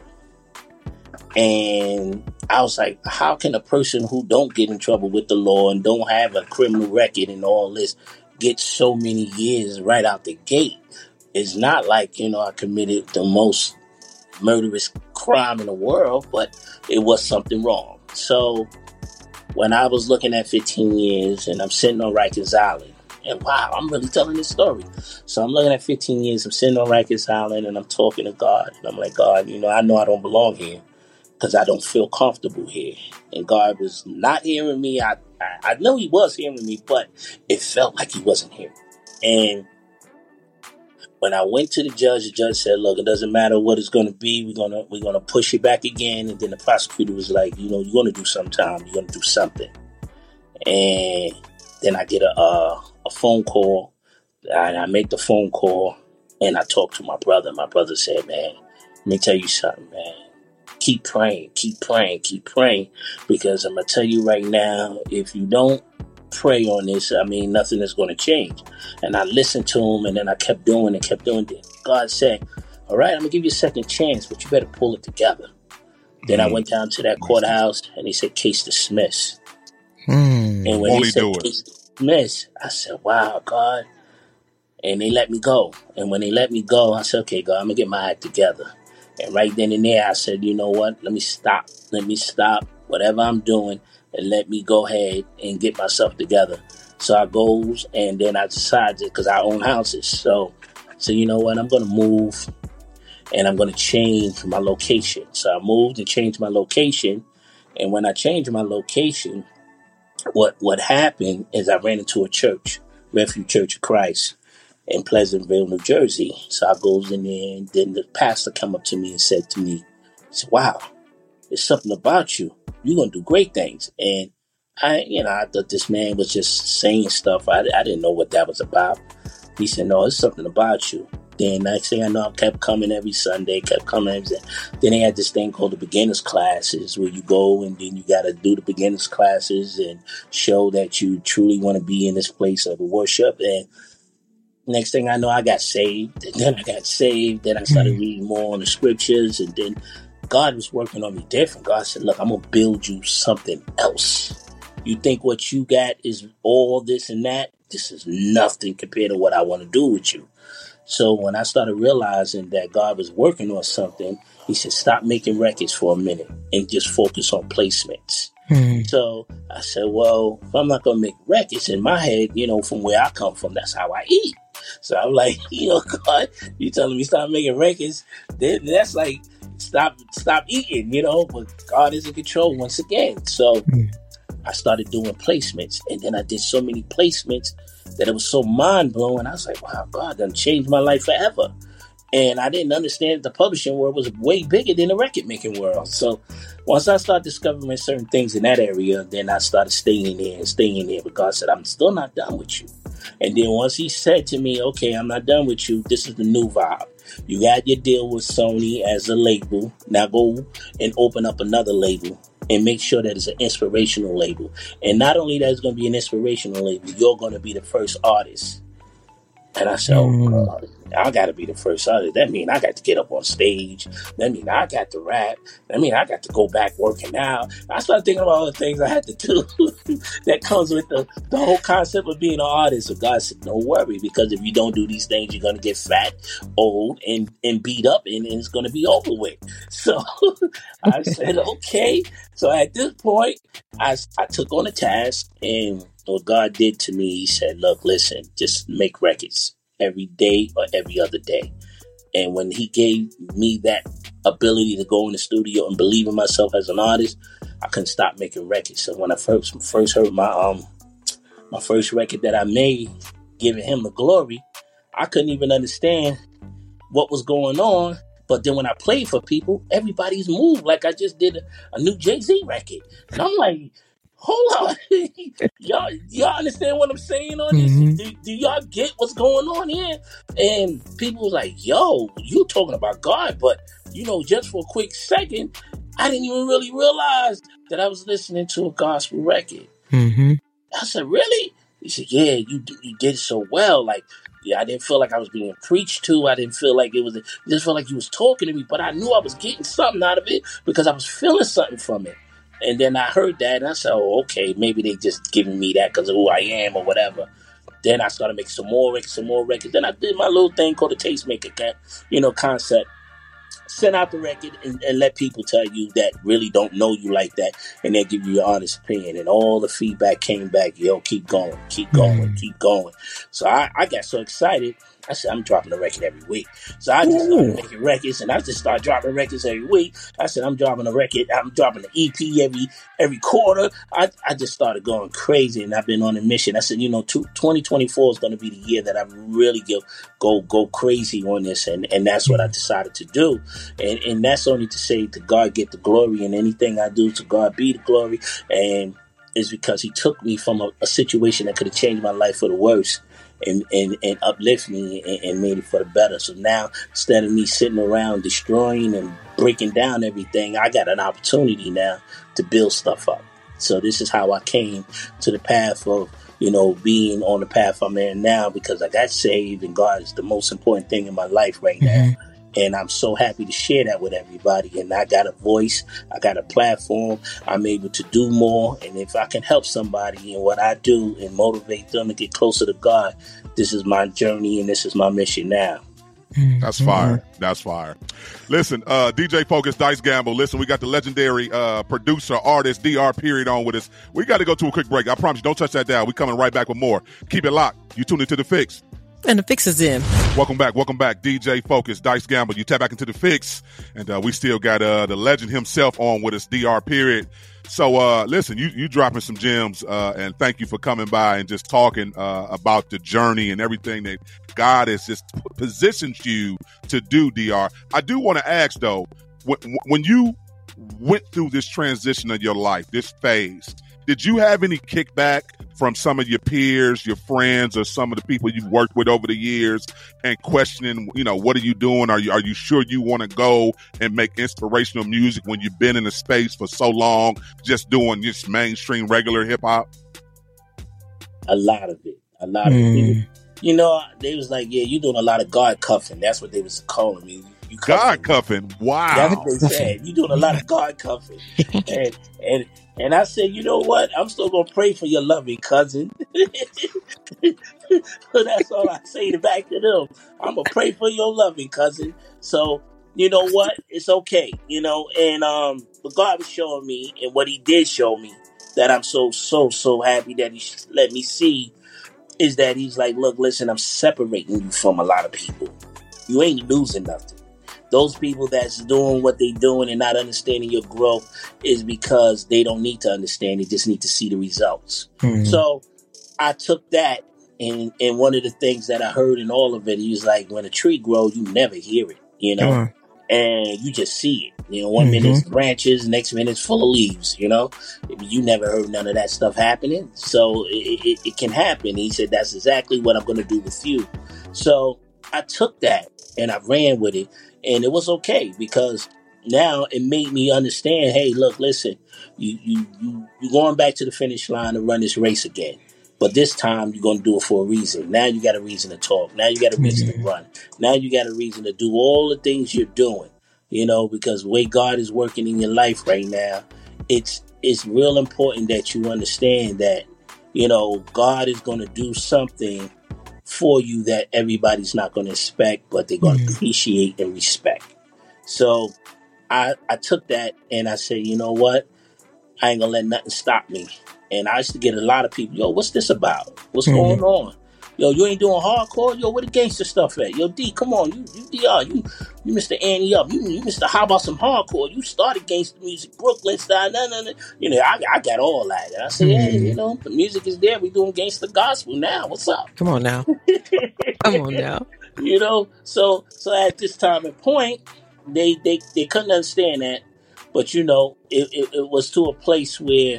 And I was like, how can a person who don't get in trouble with the law and don't have a criminal record and all this get so many years right out the gate? It's not like, you know, I committed the most murderous crime in the world, but it was something wrong. So when I was looking at fifteen years and I'm sitting on Rikers Island, and wow, I'm really telling this story. So I'm looking at fifteen years, I'm sitting on Rikers Island and I'm talking to God. And I'm like, God, you know, I know I don't belong here because I don't feel comfortable here. And God was not hearing me. I, I, I know he was hearing me, but it felt like he wasn't hearing me. And when I went to the judge, the judge said, look, it doesn't matter what it's going to be. We're going to we're going to push it back again. And then the prosecutor was like, you know, you're going to do some time. You're going to do something. And then I get a uh, a phone call. And I make the phone call and I talk to my brother. My brother said, man, let me tell you something, man. Keep praying, keep praying, keep praying. Because I'm going to tell you right now, if you don't pray on this, I mean, nothing is going to change. And I listened to him and then I kept doing it, kept doing it. God said, all right, I'm going to give you a second chance, but you better pull it together. Mm. Then I went down to that courthouse and he said, case dismissed. Mm. And when Only he said case dismissed, I said, wow, God. And they let me go. And when they let me go, I said, okay, God, I'm going to get my act together. And right then and there, I said, you know what? Let me stop. Let me stop whatever I'm doing and let me go ahead and get myself together. So I goes and then I decided, because I own houses. So, so you know what? I'm going to move and I'm going to change my location. So I moved and changed my location. And when I changed my location, what, what happened is I ran into a church, Refuge Church of Christ, in Pleasantville, New Jersey. So I goes in there and then the pastor come up to me and said to me, he said, wow, there's something about you. You're going to do great things. And I, you know, I thought this man was just saying stuff. I, I didn't know what that was about. He said, no, it's something about you. Then next thing I know, I kept coming every Sunday, kept coming every Sunday. Then they had this thing called the beginners classes where you go and then you got to do the beginners classes and show that you truly want to be in this place of worship. And next thing I know, I got saved. And then I got saved. Then I started mm-hmm. reading more on the scriptures. And then God was working on me different. God said, look, I'm going to build you something else. You think what you got is all this and that? This is nothing compared to what I want to do with you. So when I started realizing that God was working on something, he said, stop making records for a minute and just focus on placements. Mm-hmm. So I said, well, if I'm not going to make records in my head, you know, from where I come from, that's how I eat. So I'm like, you know, God, you telling me stop making records? Then that's like, stop, stop eating, you know, but God is in control once again. So mm-hmm. I started doing placements and then I did so many placements that it was so mind blowing. I was like, wow, God done changed my life forever. And I didn't understand that the publishing world was way bigger than the record making world. So once I started discovering certain things in that area, then I started staying there and staying there. But God said, I'm still not done with you. And then once he said to me, okay, I'm not done with you. This is the new vibe. You got your deal with Sony as a label. Now go and open up another label and make sure that it's an inspirational label. And not only that it's going to be an inspirational label, you're going to be the first artist. And I said, oh, God, I got to be the first artist. That means I got to get up on stage. That means I got to rap. That means I got to go back working out. I started thinking about all the things I had to do that comes with the, the whole concept of being an artist. So God said, don't worry, because if you don't do these things, you're going to get fat, old, and, and beat up, and, and it's going to be over with. So I said, okay. So at this point, I, I took on a task, and what God did to me, he said, look, listen, just make records every day or every other day. And when he gave me that ability to go in the studio and believe in myself as an artist, I couldn't stop making records. So when I first first heard my um my first record that I made, giving him the glory, I couldn't even understand what was going on. But then when I played for people, everybody's moved like I just did a, a new Jay-Z record. And I'm like, hold on. y'all, y'all understand what I'm saying on this? Mm-hmm. Do, do y'all get what's going on here? And people was like, yo, you talking about God. But, you know, just for a quick second, I didn't even really realize that I was listening to a gospel record. Mm-hmm. I said, really? He said, yeah, you you did so well. Like, yeah, I didn't feel like I was being preached to. I didn't feel like it was, it just felt like you was talking to me, but I knew I was getting something out of it because I was feeling something from it. And then I heard that and I said, oh, okay, maybe they just giving me that because of who I am or whatever. Then I started making some more records, some more records. Then I did my little thing called the Tastemaker, you know, concept. Send out the record and, and let people tell you that really don't know you like that, and they'll give you your honest opinion. And all the feedback came back, yo, keep going, keep going, mm. keep going. So I, I got so excited. I said, I'm dropping a record every week. So I just started Ooh. making records, and I just started dropping records every week. I said, I'm dropping a record. I'm dropping an E P every every quarter. I, I just started going crazy, and I've been on a mission. I said, you know, twenty twenty-four is going to be the year that I really go go, go crazy on this, and, and that's what I decided to do. And, and that's only to say to God get the glory, and anything I do to God be the glory. And it's because he took me from a, a situation that could have changed my life for the worse. And, and, and uplift me and, and made it for the better. So now, instead of me sitting around destroying and breaking down everything, I got an opportunity now to build stuff up. So this is how I came to the path of, you know, being on the path I'm in now, because I got saved and God is the most important thing in my life right now. Mm-hmm. And I'm so happy to share that with everybody. And I got a voice. I got a platform. I'm able to do more. And if I can help somebody in what I do and motivate them to get closer to God, this is my journey and this is my mission now. That's fire. That's fire. Listen, uh, D J Focus, Dice Gamble. Listen, we got the legendary uh, producer, artist, D R Period on with us. We got to go to a quick break. I promise you, don't touch that dial. We're coming right back with more. Keep it locked. You tune into The Fix. And The Fix is in. Welcome back. Welcome back. D J Focus, Dice Gamble. You tap back into The Fix. And uh, we still got uh, the legend himself on with us, D R Period. So, uh, listen, you you dropping some gems, uh, and thank you for coming by and just talking uh, about the journey and everything that God has just positioned you to do, D R. I do want to ask, though, when, when you went through this transition of your life, this phase, did you have any kickback from some of your peers, your friends, or some of the people you've worked with over the years and questioning, you know, what are you doing? Are you, are you sure you want to go and make inspirational music when you've been in a space for so long, just doing just mainstream regular hip hop? A lot of it. A lot mm. of it. You know, they was like, yeah, you doing a lot of God cuffing. That's what they was calling me. You God cuffing. Wow. That's what they said. You doing a lot of God cuffing. and, and, And I said, you know what? I'm still going to pray for your loving cousin. That's all I say to back to them. I'm going to pray for your loving cousin. So, you know what? It's okay. You know, and um, what God was showing me and what he did show me that I'm so, so, so happy that he let me see is that he's like, look, listen, I'm separating you from a lot of people. You ain't losing nothing. Those people that's doing what they doing and not understanding your growth is because they don't need to understand. They just need to see the results. Mm-hmm. So I took that, and, and one of the things that I heard in all of it, he was like, when a tree grows, you never hear it, you know, uh-huh. and you just see it. You know, one mm-hmm. minute it's branches, next minute it's full of leaves, you know. You never heard none of that stuff happening. So it, it, it can happen. He said, that's exactly what I'm going to do with you. So I took that and I ran with it. And it was okay because now it made me understand, hey, look, listen, you, you, you, you're going back to the finish line to run this race again. But this time you're going to do it for a reason. Now you got a reason to talk. Now you got a reason mm-hmm. to run. Now you got a reason to do all the things you're doing, you know, because the way God is working in your life right now, it's, it's real important that you understand that, you know, God is going to do something for you that everybody's not going to expect, but they're going to mm. appreciate and respect. So I I took that and I said, you know what? I ain't going to let nothing stop me. And I used to get a lot of people, yo, what's this about? What's mm-hmm. going on? Yo, you ain't doing hardcore? Yo, where the gangster stuff at? Yo, D, come on. You, you D R, you, you Mister Annie up. You, you Mister How about some hardcore? You started gangster music, Brooklyn style. Nah, nah, nah. You know, I, I got all that. And I said, mm-hmm. hey, you know, the music is there. We doing gangster gospel now. What's up? Come on now. Come on now. You know, so so at this time and point, they they, they couldn't understand that, but you know, it, it, it was to a place where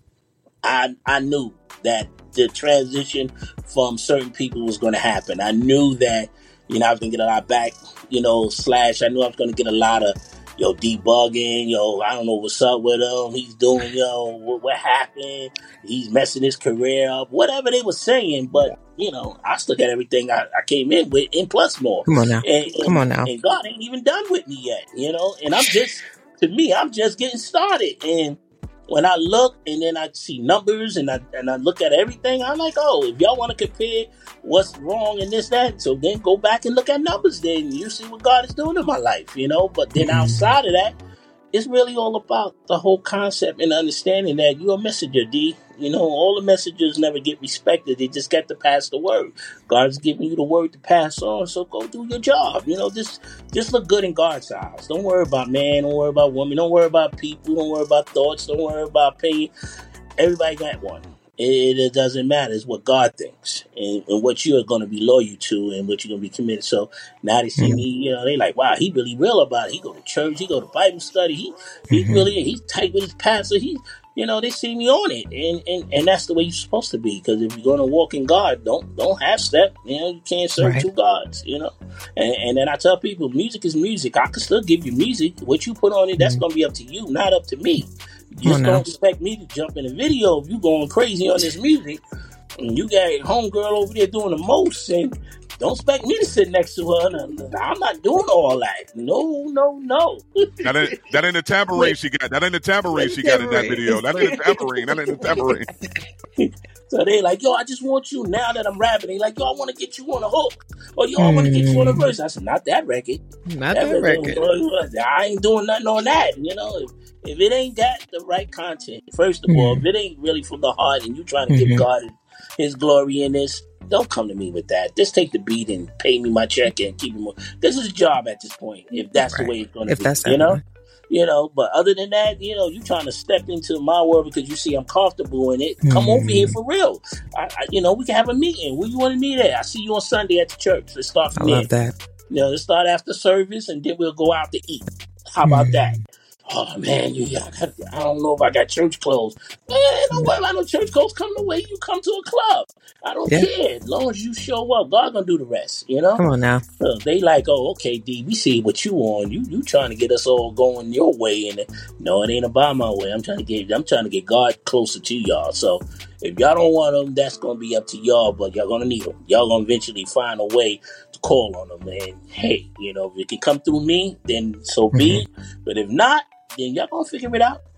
I I knew that the transition from certain people was going to happen. I knew that, you know, I was going to get a lot back, you know, slash. I knew I was going to get a lot of, yo, debugging, yo, I don't know what's up with him. He's doing, yo, what, what happened? He's messing his career up. Whatever they were saying, but, you know, I still got everything I, I came in with and plus more. Come on now. And, and, Come on now. And God ain't even done with me yet, you know? And I'm just, to me, I'm just getting started. And when I look and then I see numbers and I and I look at everything, I'm like, oh, if y'all want to compare what's wrong and this, that, so then go back and look at numbers. Then you see what God is doing in my life, you know. But then outside of that, it's really all about the whole concept and understanding that you're a messenger, D. You know, all the messengers never get respected. They just get to pass the word. God's giving you the word to pass on, so go do your job. You know, just just look good in God's eyes. Don't worry about man. Don't worry about woman. Don't worry about people. Don't worry about thoughts. Don't worry about opinion. Everybody got one. It, it doesn't matter. It's what God thinks and, and what you're going to be loyal to and what you're going to be committed. So now they see me, you know, they like, wow, he really real about it. He go to church. He go to Bible study. He he mm-hmm. really, he's tight with his pastor. He, you know, they see me on it. And, and, and that's the way you're supposed to be. Because if you're going to walk in God, don't don't half step. You know, you can't serve right. two gods, you know. And, and then I tell people, music is music. I can still give you music. What you put on it, that's mm-hmm. going to be up to you, not up to me. You just oh, no. don't expect me to jump in a video if you going crazy on this music. And you got a homegirl over there doing the most, and don't expect me to sit next to her. I'm not doing all that. No, no, no. That ain't, that ain't the tambourine she got. That ain't the tambourine she got in that video. That ain't the tambourine. That ain't the tambourine. So they like, yo, I just want you now that I'm rapping. They like, yo, I want to get you on a hook. Or yo, I want to get you on a verse. I said, not that record. Not that, that record. record. I ain't doing nothing on that. You know, if, if it ain't got the right content, first of mm-hmm. all, if it ain't really from the heart and you trying to mm-hmm. give God his glory in this, don't come to me with that. Just take the beat and pay me my check and keep it more. This is a job at this point, if that's right. the way it's going to be. That's you know? Way. You know, but other than that, you know, you trying to step into my world because you see I'm comfortable in it. Come mm. over here for real. I, I, you know, we can have a meeting. Where you want to meet at? I see you on Sunday at the church. Let's start from I there. love that. You know, let's start after service and then we'll go out to eat. How about mm. that? Oh man, you, I, I don't know if I got church clothes. Man, don't worry about no church clothes. Come the way you come to a club. I don't yeah. care. As long as you show up, God gonna do the rest. You know. Come on now. So they like, oh, okay, D, we see what you on. You you trying to get us all going your way, and no, it ain't about my way. I'm trying to get I'm trying to get God closer to y'all. So if y'all don't want them, that's gonna be up to y'all. But y'all gonna need them. Y'all gonna eventually find a way to call on them. And hey, you know, if it can come through me, then so be it. Mm-hmm. But if not, then y'all gonna figure it out.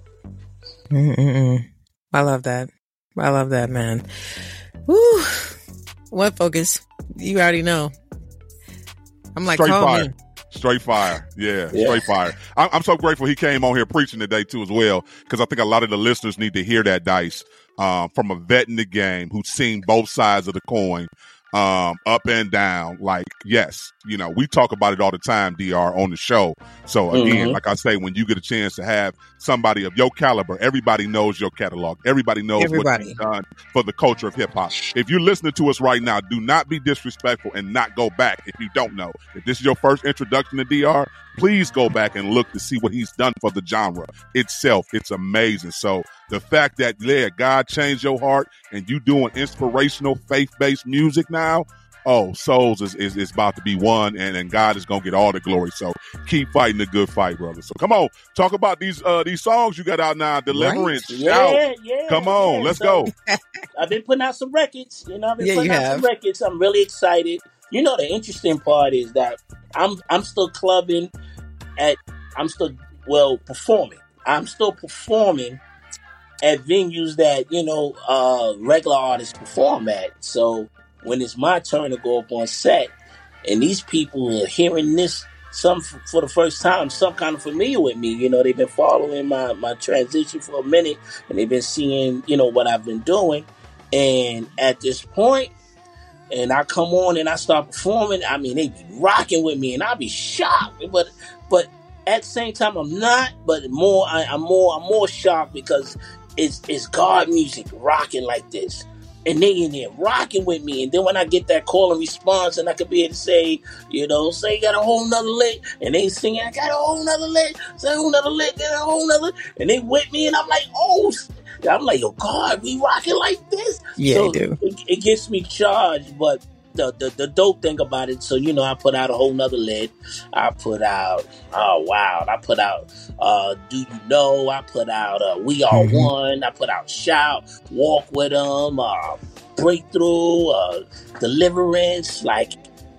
Mm-mm-mm. I love that. I love that, man. Woo. What focus? You already know. I'm like, straight call fire. me. Straight fire. Yeah, yeah. straight fire. I'm, I'm so grateful he came on here preaching today, too, as well, because I think a lot of the listeners need to hear that, Dice, um, from a vet in the game who's seen both sides of the coin. Um, up and down, like, yes, you know, we talk about it all the time, D R, on the show. So again, mm-hmm. like I say, when you get a chance to have somebody of your caliber, everybody knows your catalog. Everybody knows everybody. what you've done for the culture of hip hop. If you're listening to us right now, do not be disrespectful and not go back if you don't know. If this is your first introduction to D R, please go back and look to see what he's done for the genre itself. It's amazing. So the fact that, yeah, God changed your heart and you doing inspirational, faith-based music now, oh, souls is, is, is about to be won, and, and God is going to get all the glory. So keep fighting the good fight, brother. So come on, talk about these uh, these songs you got out now, Deliverance, right. yeah, yeah, come on, yeah. let's so, go. I've been putting out some records. You know, I've been yeah, putting out have. some records. I'm really excited. You know, the interesting part is that I'm I'm still clubbing at, I'm still, well, performing. I'm still performing at venues that, you know, uh, regular artists perform at. So when it's my turn to go up on set and these people are hearing this, some f- for the first time, some kind of familiar with me, you know, they've been following my, my transition for a minute and they've been seeing, you know, what I've been doing. And at this point, and I come on and I start performing, I mean, they be rocking with me and I'll be shocked. But, but at the same time, I'm not, but more, I, I'm more, I'm more shocked because it's, it's God music rocking like this. and they in there rocking with me. And then when I get that call and response, and I could be able to say, you know, say, got a whole nother lick, and they singing, I got a whole nother lick, say a whole nother lick, got a whole nother, and they with me, and I'm like, oh, I'm like, oh God, we rocking like this. Yeah, so you do. It, it gets me charged, but the, the the dope thing about it, so you know, I put out a whole nother lid. I put out, oh wow, I put out uh, Do You Know? I put out uh, We Are mm-hmm. One. I put out Shout, Walk With Them, uh, Breakthrough, uh, Deliverance. Like,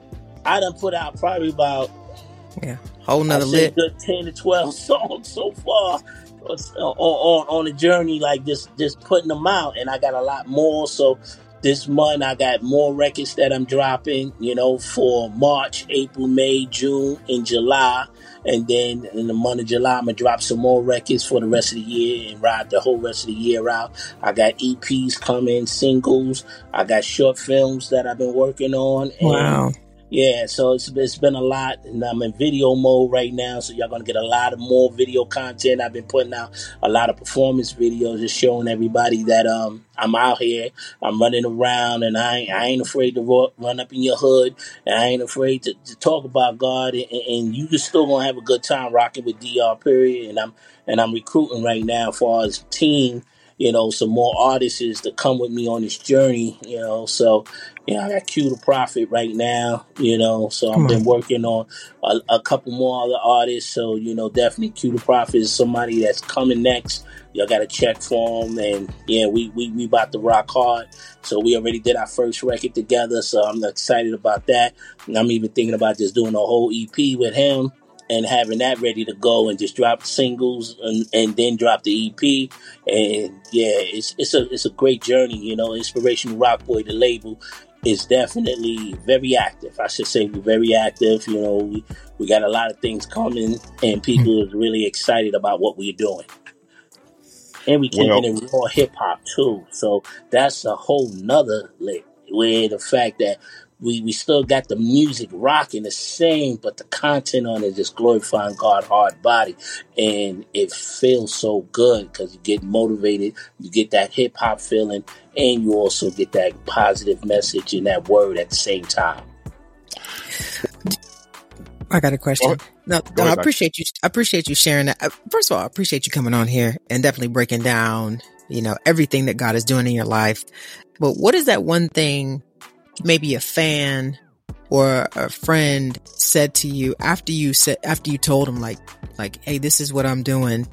I done put out probably about yeah, whole nother lid. Good ten to twelve songs so far. On, on on the journey, like just just putting them out, and I got a lot more. So this month I got more records that I'm dropping, you know, for March, April, May, June, and July. And then in the month of July, I'm gonna drop some more records for the rest of the year and ride the whole rest of the year out. I got E Ps coming, singles. I got short films that I've been working on. And wow. Yeah, so it's it's been a lot, and I'm in video mode right now, so y'all gonna get a lot of more video content. I've been putting out a lot of performance videos, just showing everybody that um I'm out here, I'm running around, and I ain't, I ain't afraid to ro- run up in your hood, and I ain't afraid to, to talk about God, and, and you just still gonna have a good time rocking with D R. Period. And I'm and I'm recruiting right now as far as team. You know, some more artists to come with me on this journey, you know, so, you know, I got Q the Prophet right now, you know, so I've been working on a, a couple more other artists, so, you know, definitely Q the Prophet is somebody that's coming next. Y'all got to check for him, and, yeah, we, we, we about to rock hard, so we already did our first record together, so I'm excited about that, and I'm even thinking about just doing a whole E P with him, and having that ready to go, and just drop singles and, and then drop the E P. And yeah, it's it's a it's a great journey, you know. Inspirational Rock Boy, the label, is definitely very active. I should say we're very active. You know, we, we got a lot of things coming, and people are really excited about what we're doing. And we keeping well, it raw hip hop too. So that's a whole nother lick, where the fact that We we still got the music rocking the same, but the content on it is glorifying God, hard body, and it feels so good because you get motivated, you get that hip hop feeling, and you also get that positive message and that word at the same time. I got a question. No, no, I appreciate you. I appreciate you sharing that. First of all, I appreciate you coming on here and definitely breaking down, you know, everything that God is doing in your life. But what is that one thing maybe a fan or a friend said to you after you said, after you told them like, like, hey, this is what I'm doing?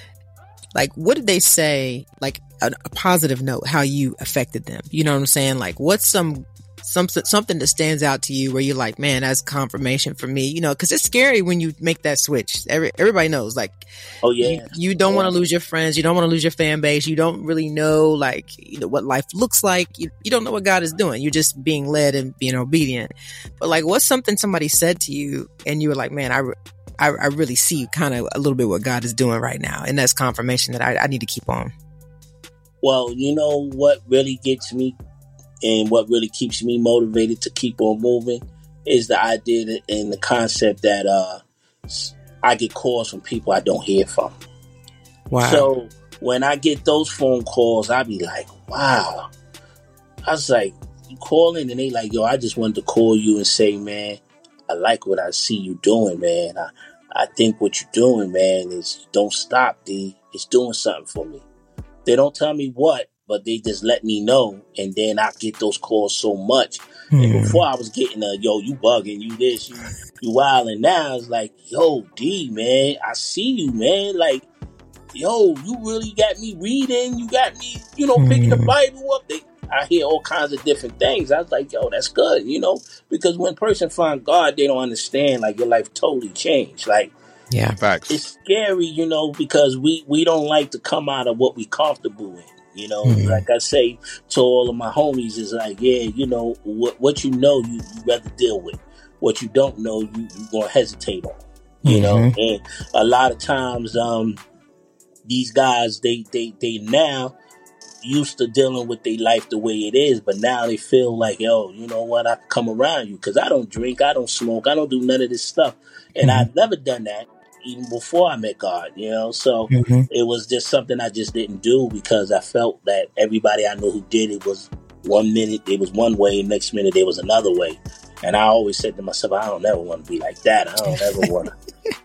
Like, what did they say? Like a, a positive note, how you affected them. You know what I'm saying? Like, what's some, some, something that stands out to you where you're like, man, that's confirmation for me, you know, cause it's scary when you make that switch. Every, everybody knows, like, oh yeah, you, you don't want to lose your friends. You don't want to lose your fan base. You don't really know, like, you know, what life looks like. You, you don't know what God is doing. You're just being led and being obedient. But like, what's something somebody said to you and you were like, man, I, I, I really see kind of a little bit what God is doing right now. And that's confirmation that I, I need to keep on. Well, you know what really gets me and what really keeps me motivated to keep on moving is the idea that, and the concept that uh, I get calls from people I don't hear from. Wow. So when I get those phone calls, I be like, wow. I was like, you calling? And they like, yo, I just wanted to call you and say, man, I like what I see you doing, man. I, I think what you're doing, man, is don't stop, D. It's doing something for me. They don't tell me what, but they just let me know, and then I get those calls so much. Mm. And before I was getting a, yo, you bugging, you this, you, you wild, and now it's like, yo, D, man, I see you, man. Like, yo, you really got me reading, you got me, you know, picking mm. the Bible up. They, I hear all kinds of different things. I was like, yo, that's good, you know, because when a person finds God, they don't understand, like, your life totally changed. Like, yeah, facts. It's scary, you know, because we, we don't like to come out of what we comfortable in. You know, mm-hmm. like I say to all of my homies, is like, yeah, you know, what what you know, you, you rather deal with. What you don't know, you you gonna hesitate on. You mm-hmm. know, and a lot of times, um, these guys, they they they now used to dealing with their life the way it is, but now they feel like, yo, you know what, I can come around you because I don't drink, I don't smoke, I don't do none of this stuff, and mm-hmm. I've never done that. Even before I met God, you know, so mm-hmm. it was just something I just didn't do because I felt that everybody I knew who did it was one minute there was one way, next minute there was another way. And I always said to myself, I don't ever want to be like that. I don't ever want to.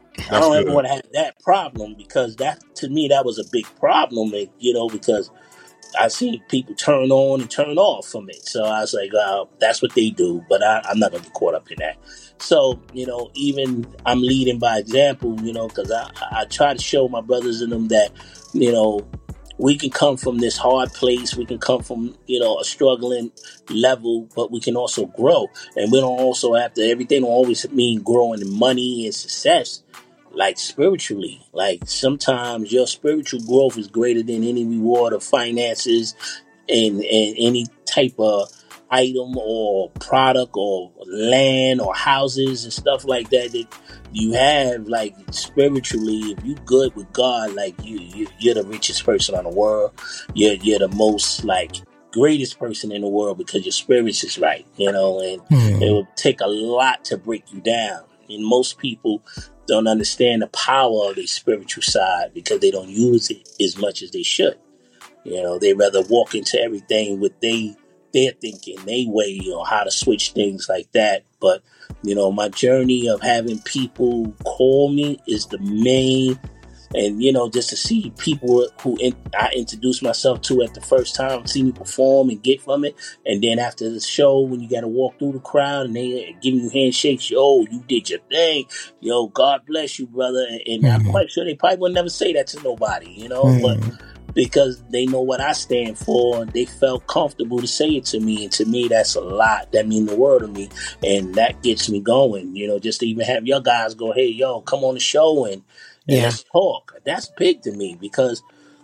I don't ever want to have that problem, because that, to me, that was a big problem, you know, because I see people turn on and turn off from it. So I was like, oh, that's what they do, but I, I'm not going to be caught up in that. So, you know, even I'm leading by example, you know, because I, I try to show my brothers in them that, you know, we can come from this hard place. We can come from, you know, a struggling level, but we can also grow. And we don't also have to, everything don't always mean growing in money and success. Like spiritually, like sometimes your spiritual growth is greater than any reward of finances and, and any type of item or product or land or houses and stuff like that that you have. Like spiritually, if you good with God, like you, you you're the richest person in the world. You're you're the most like greatest person in the world, because your spirit is right, you know. And mm. it will take a lot to break you down. And most people don't understand the power of their spiritual side because they don't use it as much as they should. You know, they rather walk into everything with they their thinking, they way, or how to switch things like that. But, you know, my journey of having people call me is the main, and, you know, just to see people who in, I introduced myself to at the first time, see me perform and get from it. And then after the show, when you got to walk through the crowd and they giving you handshakes, yo, you did your thing. Yo, God bless you, brother. And, and mm-hmm. I'm quite sure they probably would never say that to nobody, you know, mm-hmm. but because they know what I stand for, and they felt comfortable to say it to me. And to me, that's a lot. That means the world to me. And that gets me going, you know, just to even have your guys go, hey, yo, come on the show and, and yeah. let's talk. That's big to me, because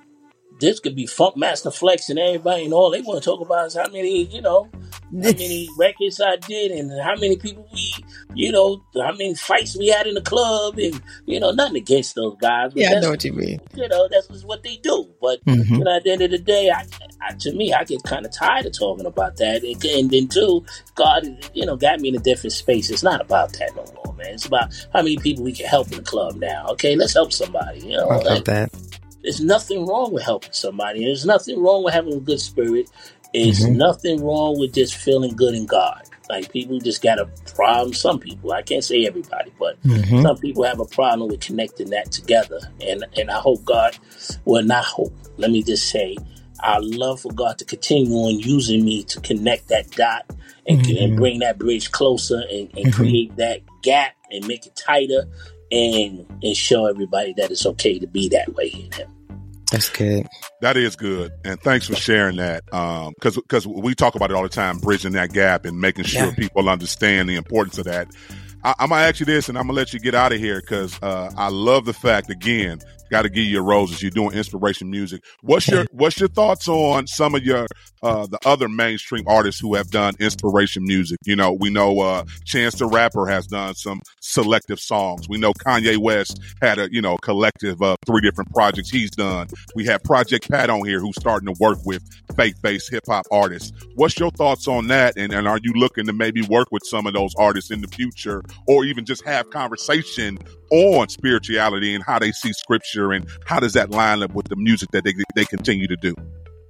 this could be Funk Master Flex and everybody, and all they want to talk about is how many, you know, how many records I did and how many people we, you know, how many fights we had in the club, and, you know, nothing against those guys. But yeah, I know what you mean. You know, that's just what they do. But mm-hmm. you know, at the end of the day, I, I, to me, I get kind of tired of talking about that. And, and then, too, God, you know, got me in a different space. It's not about that no more, man. It's about how many people we can help in the club now. Okay, let's help somebody. You know, I love like, that. There's nothing wrong with helping somebody. There's nothing wrong with having a good spirit. There's mm-hmm. nothing wrong with just feeling good in God. Like, people just got a problem. Some people, I can't say everybody, but mm-hmm. some people have a problem with connecting that together. And and I hope God, well, not hope. Let me just say, I love for God to continue on using me to connect that dot and, mm-hmm. and bring that bridge closer and, and mm-hmm. create that gap and make it tighter. And, and show everybody that it's okay to be that way in Him. That's good. That is good. And thanks for sharing that. Um, cause, cause we talk about it all the time, bridging that gap and making sure yeah. people understand the importance of that. I, I'm going to ask you this, and I'm going to let you get out of here, because uh, I love the fact, again, got to give you your roses. You're doing inspiration music. What's your What's your thoughts on some of your uh, the other mainstream artists who have done inspiration music? You know, we know uh, Chance the Rapper has done some selective songs. We know Kanye West had a you know collective of three different projects he's done. We have Project Pat on here, who's starting to work with faith-based hip hop artists. What's your thoughts on that? And, and are you looking to maybe work with some of those artists in the future, or even just have conversation on spirituality and how they see scripture, and how does that line up with the music that they they continue to do?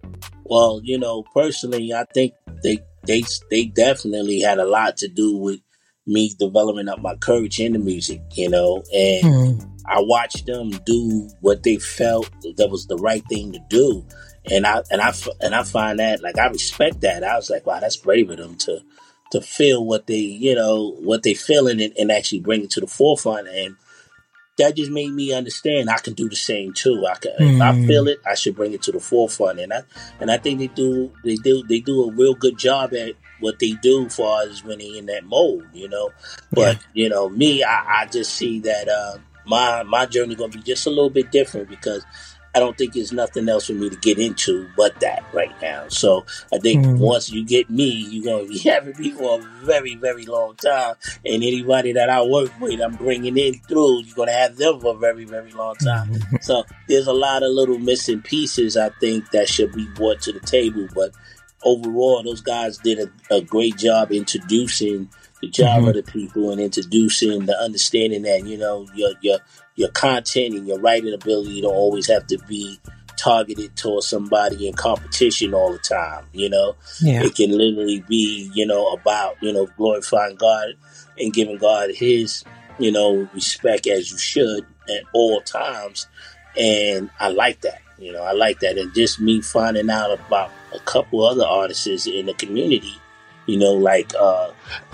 Well, you know, personally, I think they they they definitely had a lot to do with me developing up my courage in the music, you know, and mm. I watched them do what they felt that was the right thing to do, and I and I and I find that, like, I respect that. I was like, wow, that's brave of them to to feel what they, you know, what they feeling and, and actually bring it to the forefront. And that just made me understand I can do the same too. I can, mm. if I feel it, I should bring it to the forefront. And I and I think they do they do they do a real good job at what they do as far as when they in that mode, you know. But yeah. you know, me, I, I just see that uh, my my journey gonna be just a little bit different, because I don't think there's nothing else for me to get into but that right now. So I think mm. once you get me, you're going to be having me for a very, very long time. And anybody that I work with, I'm bringing in through, you're going to have them for a very, very long time. Mm. So there's a lot of little missing pieces, I think, that should be brought to the table. But overall, those guys did a, a great job introducing the job mm-hmm. of the people and introducing the understanding that, you know, your your your content and your writing ability don't always have to be targeted towards somebody in competition all the time. You know, Yeah. it can literally be, you know, about, you know, glorifying God and giving God his, you know, respect as you should at all times. And I like that, you know, I like that. And just me finding out about a couple other artists in the community, you know, like, uh,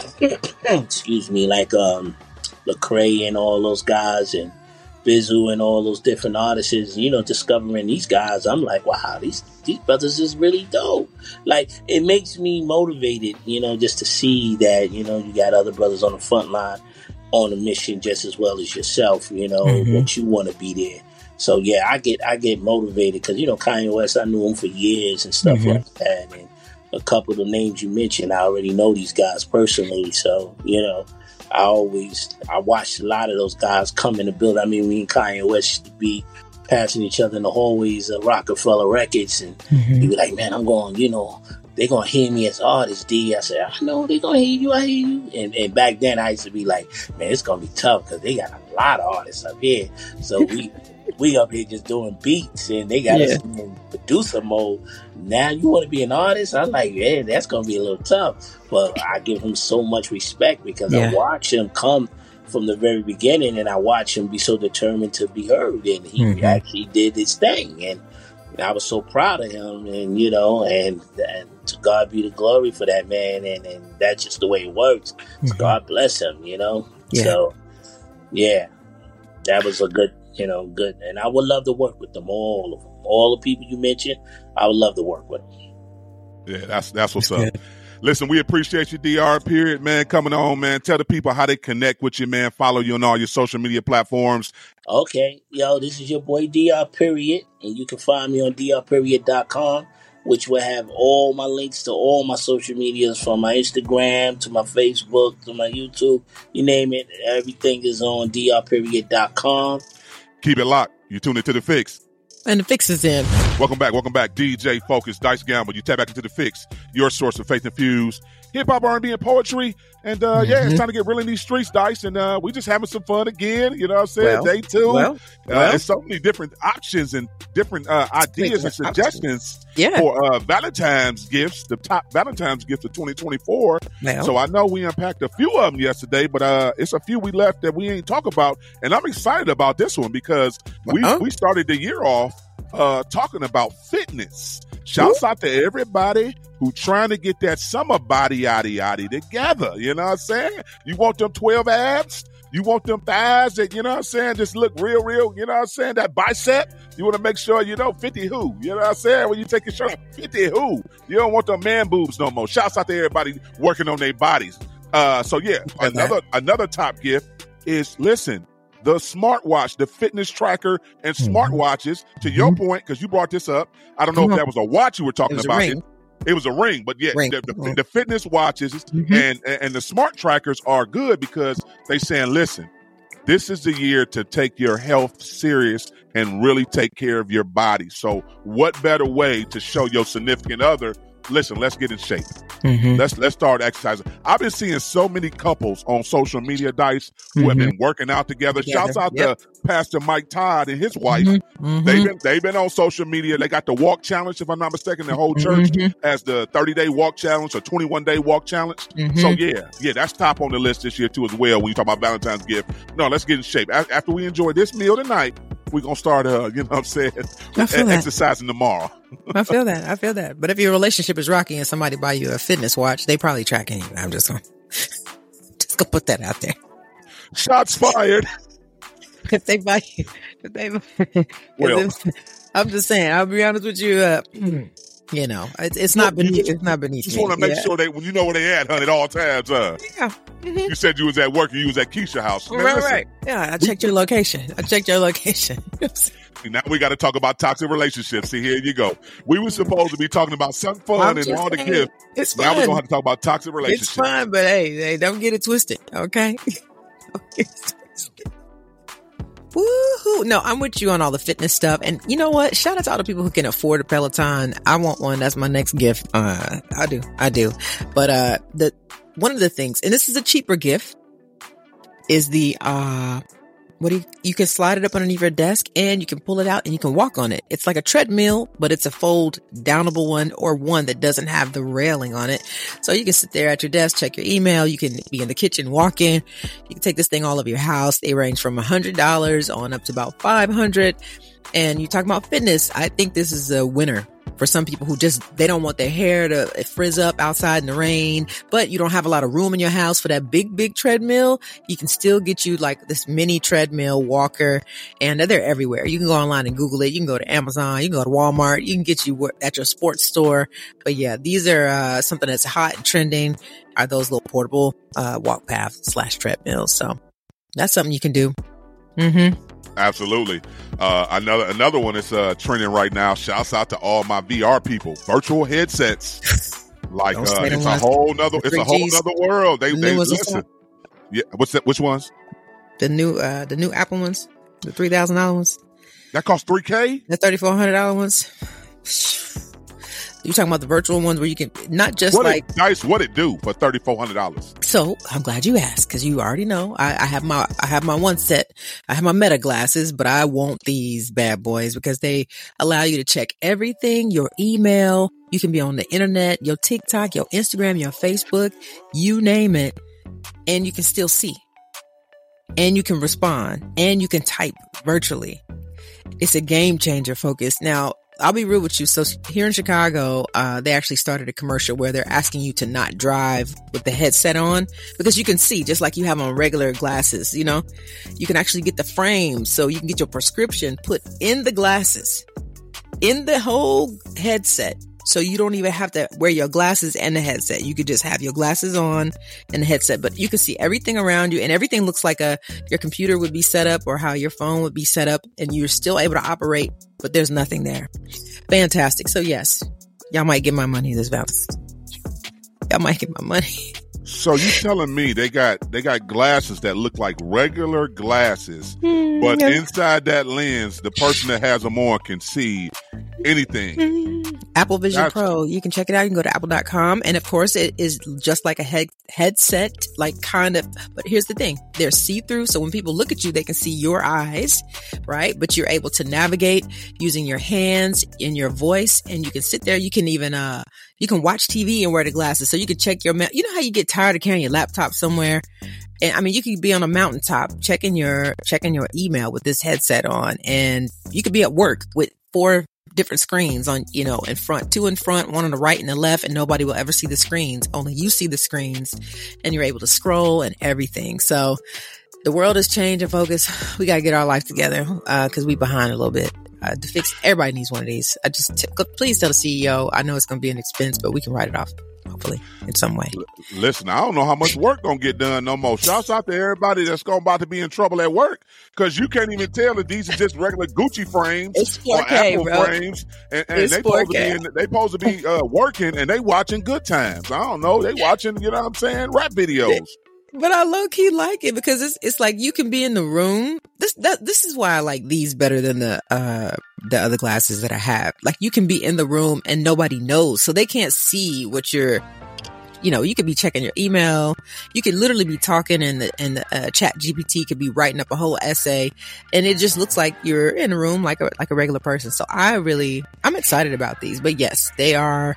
excuse me, like, um, Lecrae and all those guys, and Bizzle and all those different artists, you know, discovering these guys, I'm like, wow, these these brothers is really dope. Like, it makes me motivated, you know, just to see that, you know, you got other brothers on the front line on a mission just as well as yourself, you know, Mhm. that you want to be there. So yeah, I get I get motivated because, you know, Kanye West, I knew him for years and stuff Mhm. like that, and a couple of the names you mentioned, I already know these guys personally, so you know. I always, I watched a lot of those guys come in the building. I mean, me and Kanye West used to be passing each other in the hallways of Rockefeller Records, and Mhm. he'd be like, man, I'm going, you know, they're going to hear me as artist, D. I said, I know, they're going to hear you, I hear you. And, and back then, I used to be like, man, it's going to be tough because they got a lot of artists up here. So we we up here just doing beats, and they got Yeah. us in producer mode. Now you want to be an artist? I'm like, yeah, that's going to be a little tough. But I give him so much respect because Yeah. I watch him come from the very beginning, and I watch him be so determined to be heard, and he Mhm. actually did his thing, and I was so proud of him, and you know, and, and to God be the glory for that man, and, and that's just the way it works. So Mhm. God bless him, you know. Yeah. So yeah, that was a good, you know, good, and I would love to work with them, all of them, all the people you mentioned. I would love to work with them. Yeah, that's that's what's That's up. good. Listen, we appreciate you, D R, period, man, coming on, man. Tell the people how they connect with you, man. Follow you on all your social media platforms. Okay, yo, this is your boy D R Period, and you can find me on D R period dot com, which will have all my links to all my social medias, from my Instagram to my Facebook to my YouTube, you name it. Everything is on D R period dot com. Keep it locked. You tune into The Fix. And the fix is in. Welcome back. Welcome back. D J Focus, Dice Gamble. You tap back into The Fix, your source of faith-infused hip-hop, R and B, and poetry. And, uh, yeah, it's Mhm. time to get real in these streets, Dice. And uh, we just having some fun again. You know what I'm saying? Well, Day two. well, uh, well. and so many different options and different uh, ideas and Different suggestions Yeah. for uh, Valentine's gifts, the top Valentine's gifts of twenty twenty-four. Well, So I know we unpacked a few of them yesterday, but uh, it's a few we left that we ain't talk about. And I'm excited about this one because we, Uh-huh. we started the year off uh, talking about fitness. Shouts out to everybody who trying to get that summer body yaddy yaddy together. You know what I'm saying? You want them twelve abs? You want them thighs that, you know what I'm saying, just look real, real, you know what I'm saying? That bicep, you want to make sure, you know, fifty who? You know what I'm saying? When you take your shirt off, fifty who? You don't want them man boobs no more. Shouts out to everybody working on their bodies. Uh, so yeah, Love that. another another top gift is, listen, the smartwatch, the fitness tracker and Mhm. smartwatches, to your point, because you brought this up. I don't know Come if on. that was a watch you were it talking was a about. ring. It, it was a ring, but yeah, Ring. the, the, Mhm. the fitness watches Mhm. and, and the smart trackers are good because they saying, listen, this is the year to take your health serious and really take care of your body. So what better way to show your significant other, listen, let's get in shape. Mhm. Let's let's start exercising. I've been seeing so many couples on social media, Dice, who have Mhm. been working out together. Together, Shouts out yep. to Pastor Mike Todd and his wife. Mhm. Mhm. They've been they've been on social media. They got the walk challenge, if I'm not mistaken. The whole church Mhm. has the thirty day walk challenge or twenty-one day walk challenge. Mhm. So yeah, yeah, that's top on the list this year too as well. When you talk about Valentine's gift, no, let's get in shape. A- After we enjoy this meal tonight, we're gonna start. Uh, you know what I'm saying? I feel that. Exercising tomorrow. I feel that. I feel that. But if your relationship is rocky and somebody buy you a fitness watch, they probably tracking you. I'm just going just gonna put that out there. Shots fired. If they buy you, if they, Well. if, I'm just saying. I'll be honest with you. Uh, you know, it's, it's not Well, you beneath. just- It's not beneath. Just me. want to make Yeah. sure they, when you know where they at, honey, at all times. Uh, Yeah. Mhm. you said you was at work and you was at Keisha house. Man, Right, listen, right. Yeah, I checked your location. I checked your location. Now we got to talk about toxic relationships. See, here you go. We were supposed to be talking about something fun I'm and just all the saying, gifts. It's Now we're fun. gonna have to talk about toxic It's relationships. fun, but hey, hey, don't get it twisted, okay? Don't get it twisted. Woohoo! No, I'm with you on all the fitness stuff, and you know what? Shout out to all the people who can afford a Peloton. I want one. That's my next gift. Uh, I do, I do. But uh, the one of the things, and this is a cheaper gift, is the uh what do you, you can slide it up underneath your desk and you can pull it out and you can walk on it. It's like a treadmill, but it's a fold downable one or one that doesn't have the railing on it. So you can sit there at your desk, check your email. You can be in the kitchen, walk in. You can take this thing all over your house. They range from a hundred dollars on up to about five hundred. And you talk about fitness. I think this is a winner for some people who just, they don't want their hair to frizz up outside in the rain, but you don't have a lot of room in your house for that big, big treadmill. You can still get you like this mini treadmill walker, and they're everywhere. You can go online and Google it. You can go to Amazon. You can go to Walmart. You can get you at your sports store. But yeah, these are uh, something that's hot and trending, are those little portable uh, walk path slash treadmills. So that's something you can do. Mm-hmm. Absolutely. Uh, another another one is uh, trending right now. Shouts out to all my V R people. Virtual headsets. Like uh, it's a whole nother it's a whole nother world. They, the they listen. Yeah, what's that? Which ones? The new uh, the new Apple ones, the three thousand dollar ones. That cost three K. The thirty four hundred dollar ones. You talking about the virtual ones where you can not just what like it, nice what it do for thirty four hundred dollars. So I'm glad you asked, because you already know I, I have my I have my one set. I have my Meta glasses, but I want these bad boys because they allow you to check everything, your email. You can be on the internet, your TikTok, your Instagram, your Facebook, you name it, and you can still see, and you can respond, and you can type virtually. It's a game changer, Focus. Now, I'll be real with you. So here in Chicago, uh, they actually started a commercial where they're asking you to not drive with the headset on, because you can see just like you have on regular glasses, you know, you can actually get the frame so you can get your prescription put in the glasses, in the whole headset. So you don't even have to wear your glasses and the headset. You could just have your glasses on and the headset, but you can see everything around you, and everything looks like a, your computer would be set up or how your phone would be set up, and you're still able to operate, but there's nothing there. Fantastic. So yes, y'all might get my money this Valentine's. Y'all might get my money. So you telling me they got they got glasses that look like regular glasses, mm, but yeah. Inside that lens, the person that has them on can see anything. Mm. Apple Vision That's- Pro. You can check it out. You can go to apple dot com, and of course, it is just like a head headset, like kind of. But here's the thing: they're see through, so when people look at you, they can see your eyes, right? But you're able to navigate using your hands and your voice, and you can sit there. You can even uh, you can watch T V and wear the glasses, so you can check your. Ma- you know how you get tired of carrying your laptop somewhere, and I mean, you could be on a mountaintop checking your checking your email with this headset on, and you could be at work with four different screens on, you know, in front, two in front, one on the right and the left, and nobody will ever see the screens. Only you see the screens, and you're able to scroll and everything. So the world is changing, Focus. We got to get our life together, uh, cause we behind a little bit. Uh, to fix, everybody needs one of these. I just, t- please tell the C E O, I know it's going to be an expense, but we can write it off, hopefully, in some way. Listen, I don't know how much work gonna get done no more. Shouts out to everybody that's going about to be in trouble at work, because you can't even tell if these are just regular Gucci frames or Apple bro. frames, and, and they supposed to be in, they supposed to be uh, working, and they watching Good Times. I don't know, they watching, you know what I'm saying, rap videos. But I low key like it because it's it's like you can be in the room. This that this is why I like these better than the uh the other glasses that I have. Like you can be in the room and nobody knows, so they can't see what you're. You know, you could be checking your email. You could literally be talking, and the and the uh, Chat G P T could be writing up a whole essay, and it just looks like you're in a room like a like a regular person. So I really I'm excited about these. But yes, they are.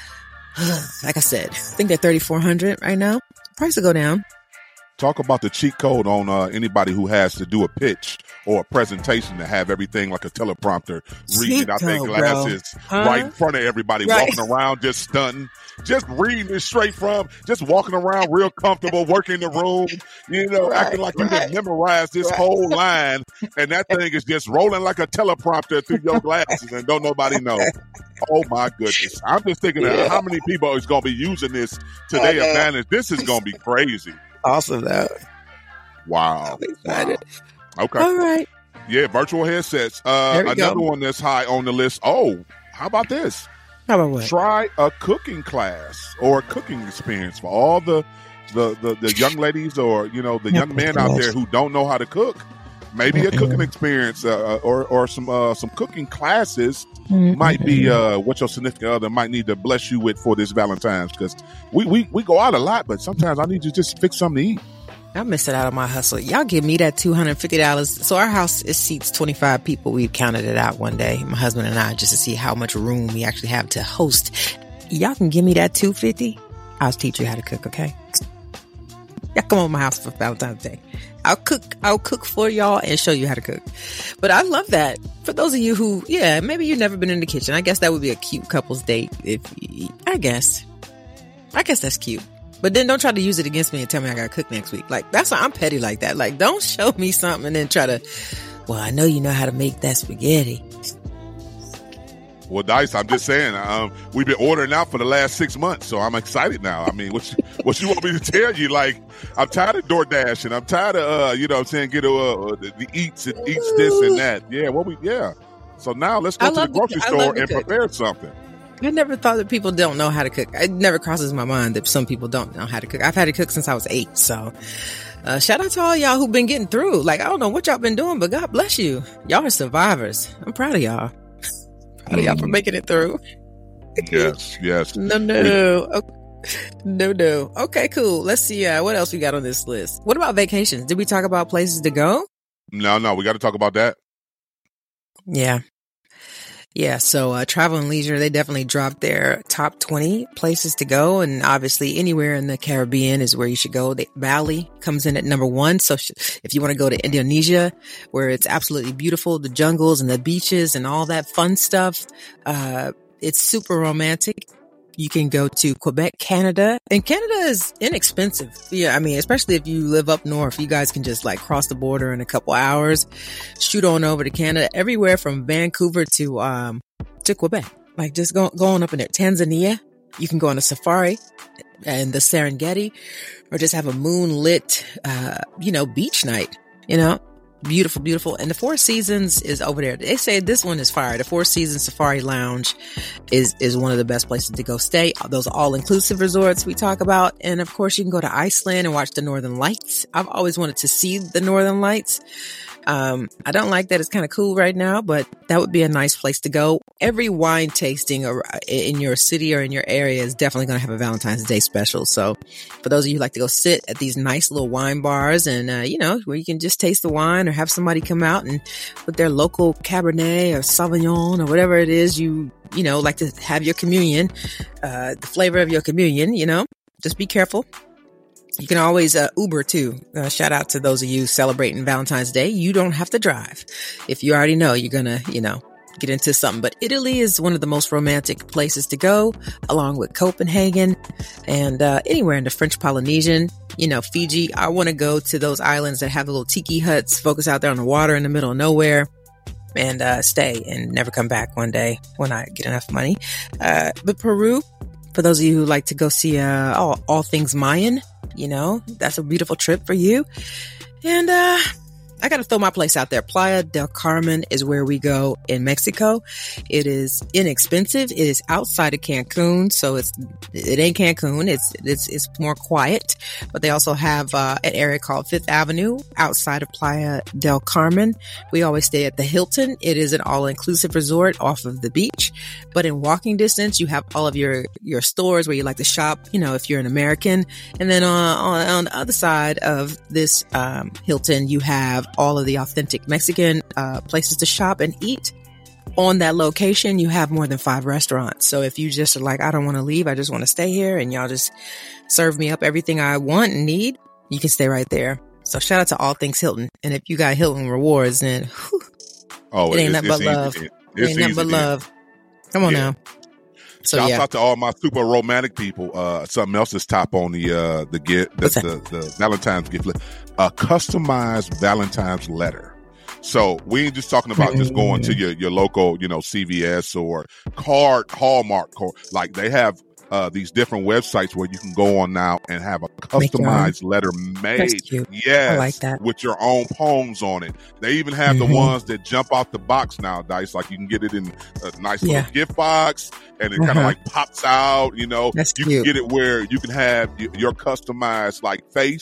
Like I said, I think they're thirty-four hundred right now. Price will go down. Talk about the cheat code on uh, anybody who has to do a pitch or a presentation to have everything like a teleprompter, reading out their glasses huh? right in front of everybody, right. walking around just stunting, just reading it straight from, just walking around real comfortable, working the room, you know, right. acting like you right. can memorize this right. whole line, and that thing is just rolling like a teleprompter through your glasses and don't nobody know. Oh my goodness. I'm just thinking yeah. of how many people is going to be using this to their advantage. This is going to be crazy. Awesome, though. Wow. Wow. Okay. All right. Yeah, virtual headsets. Uh, another go. one that's high on the list. Oh, how about this? How about what? Try a cooking class or a cooking experience for all the the, the, the young ladies or, you know, the young men out there who don't know how to cook. Maybe a cooking experience uh, or or some uh, some cooking classes mm-hmm. might be uh, what your significant other might need to bless you with for this Valentine's, because we, we, we go out a lot, but sometimes I need to just fix something to eat. I'm missing out on my hustle. Y'all give me that two hundred fifty dollars. So our house, it seats twenty-five people. We counted it out one day, my husband and I, just to see how much room we actually have to host. Y'all can give me that two hundred fifty dollars. I'll teach you how to cook, okay? Y'all come over my house for Valentine's Day. I'll cook, I'll cook for y'all and show you how to cook. But I love that. For those of you who, yeah, maybe you've never been in the kitchen. I guess that would be a cute couple's date. If I guess, I guess that's cute. But then don't try to use it against me and tell me I gotta cook next week. Like, that's why I'm petty like that. Like, don't show me something and then try to, well, I know you know how to make that spaghetti. Well, Dice, I'm just saying, um, we've been ordering out for the last six months, so I'm excited now. I mean, what you, what you want me to tell you? Like, I'm tired of DoorDash, and I'm tired of, uh, you know what I'm saying, get uh, the, the eats and eats this and that. Yeah, what we, yeah. So now let's go I to the love grocery the- I store love the and cook. prepare something. I never thought that people don't know how to cook. It never crosses my mind that some people don't know how to cook. I've had to cook since I was eight. So, uh, shout out to all y'all who've been getting through. Like, I don't know what y'all been doing, but God bless you. Y'all are survivors. I'm proud of y'all. Proud of y'all for making it through. Yes, yes. No, no. Okay. No, no. Okay, cool. Let's see. Uh, what else we got on this list? What about vacations? Did we talk about places to go? No, no, we got to talk about that. Yeah. Yeah, so uh, Travel and Leisure, they definitely dropped their top twenty places to go. And obviously anywhere in the Caribbean is where you should go. The Bali comes in at number one. So sh- if you want to go to Indonesia, where it's absolutely beautiful, the jungles and the beaches and all that fun stuff, uh, it's super romantic. You can go to Quebec, Canada, and Canada is inexpensive. Yeah, I mean, especially if you live up north, you guys can just like cross the border in a couple hours, shoot on over to Canada, everywhere from Vancouver to, um, to Quebec. Like just go, going up in there. Tanzania, you can go on a safari and the Serengeti, or just have a moonlit, uh, you know, beach night, you know. Beautiful, beautiful. And the Four Seasons is over there. They say this one is fire. The Four Seasons Safari Lounge is, is one of the best places to go stay. Those all-inclusive resorts we talk about. And of course, you can go to Iceland and watch the Northern Lights. I've always wanted to see the Northern Lights. Um, I don't like that it's kind of cool right now, but that would be a nice place to go. Every wine tasting or in your city or in your area is definitely going to have a Valentine's Day special. So for those of you who like to go sit at these nice little wine bars and, uh, you know, where you can just taste the wine or have somebody come out and with their local Cabernet or Sauvignon or whatever it is, you, you know, like to have your communion, uh, the flavor of your communion, you know, just be careful. You can always uh, Uber too. Uh, shout out to those of you celebrating Valentine's Day. You don't have to drive. If you already know you're going to, you know, get into something. But Italy is one of the most romantic places to go, along with Copenhagen and uh, anywhere in the French Polynesian, you know, Fiji. I want to go to those islands that have the little tiki huts, focus out there on the water in the middle of nowhere, and uh, stay and never come back one day when I get enough money. Uh, but Peru, for those of you who like to go see uh, all, all things Mayan, you know, that's a beautiful trip for you. And uh, I got to throw my place out there. Playa del Carmen is where we go in Mexico. It is inexpensive. It is outside of Cancun. So it's, it ain't Cancun. It's, it's, it's more quiet, but they also have uh, an area called Fifth Avenue outside of Playa del Carmen. We always stay at the Hilton. It is an all-inclusive resort off of the beach, but in walking distance, you have all of your, your stores where you like to shop, you know, if you're an American. And then uh, on, on the other side of this um, Hilton, you have all of the authentic Mexican uh, places to shop and eat. On that location, you have more than five restaurants. So if you just are like, I don't want to leave, I just want to stay here, and y'all just serve me up everything I want and need, you can stay right there. So shout out to All Things Hilton. And if you got Hilton rewards, then whew, Oh, it ain't nothing but easy. love. It- It It's ain't nothing easy, but dude. love. Come on Yeah. now. So Shouts yeah. out to all my super romantic people. Uh, something else is top on the uh, the get the, What's that? the, the Valentine's gift list. A customized Valentine's letter. So we ain't just talking about just going to your, your local, you know, C V S or card Hallmark. Card. Like they have uh, these different websites where you can go on now and have a Make your own. customized letter made. That's cute. Yes, I like that. with your own poems on it. They even have Mhm. the ones that jump out the box now, Dice. Like you can get it in a nice little Yeah. gift box, and it kind of Uh-huh. like pops out. You know, That's you cute. can get it where you can have y- your customized like face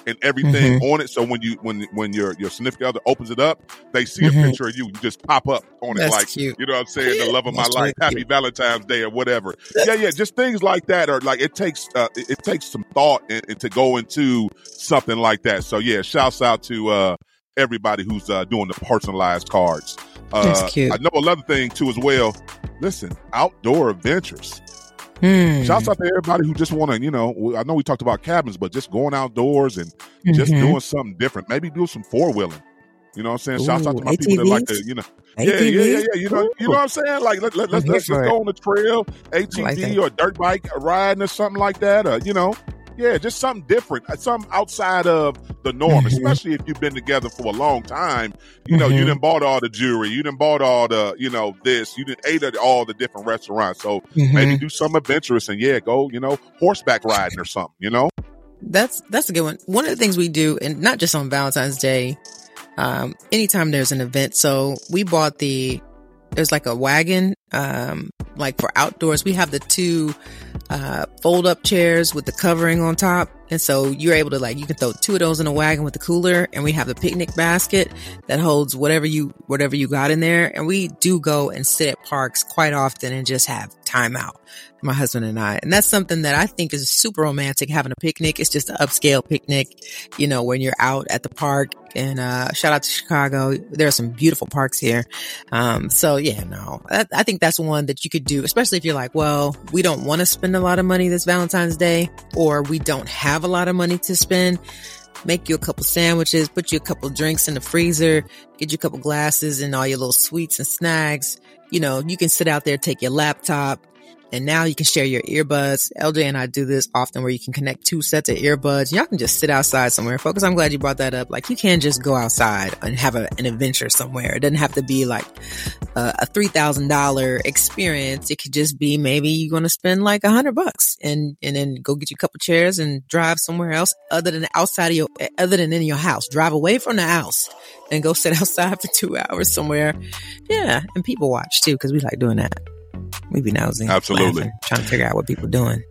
and everything Mm-hmm. on it. So when you when when your your significant other opens it up, they see Mm-hmm. a picture of you. You just pop up on it, That's like cute. you know what I'm saying, the love of my That's life, really happy cute. Valentine's Day or whatever. Yeah, yeah, just things like that. Or like it takes uh, it, it takes some thought and, and to go into something like that. So yeah, shouts out to uh, everybody who's uh, doing the personalized cards. Uh, That's cute. I know another thing too as well. Listen, outdoor adventures. Hmm. Shouts out to everybody who just want to, you know, I know we talked about cabins, but just going outdoors and just Mhm. doing something different. Maybe do some four wheeling. You know what I'm saying? Shouts out to Ooh, my people that like to, A T Vs? you know, yeah, yeah, yeah, A T Vs? yeah. You know, you know what I'm saying? Like let, let, let's I'm here let's just for go it. on the trail, I A T like V that. or dirt bike riding or something like that. Or you know, yeah, just something different, uh, something outside of the norm. Mhm. Especially if you've been together for a long time. You know, you Mhm. done bought all the jewelry, you done bought all the, you know, this, you done ate at all the different restaurants. So maybe Mhm. do something adventurous and yeah, go, you know, horseback riding or something. You know. That's that's a good one. One of the things we do, and not just on Valentine's Day, um, anytime there's an event. So we bought the there's like a wagon, um, like for outdoors. We have the two uh, fold up chairs with the covering on top. And so you're able to like, you can throw two of those in a wagon with the cooler, and we have the picnic basket that holds whatever you, whatever you got in there. And we do go and sit at parks quite often and just have time out, my husband and I. And that's something that I think is super romantic, having a picnic. It's just an upscale picnic, you know, when you're out at the park. And, uh, shout out to Chicago. There are some beautiful parks here. Um, so yeah, no, I, I think that's one that you could do, especially if you're like, well, we don't want to spend a lot of money this Valentine's Day, or we don't have a lot of money to spend. Make you a couple sandwiches, put you a couple drinks in the freezer, get you a couple glasses and all your little sweets and snacks. You know, you can sit out there, take your laptop, and now you can share your earbuds. L J and I do this often, where you can connect two sets of earbuds. Y'all can just sit outside somewhere. Focus, I'm glad you brought that up. Like, you can just go outside and have a, an adventure somewhere. It doesn't have to be like a, a three thousand dollars experience. It could just be, maybe you're going to spend like a hundred bucks and, and then go get you a couple chairs and drive somewhere else other than outside of your, other than in your house. Drive away from the house and go sit outside for two hours somewhere. Yeah. And people watch too, because we like doing that. We be nosy, Absolutely. laughing, trying to figure out what people doing.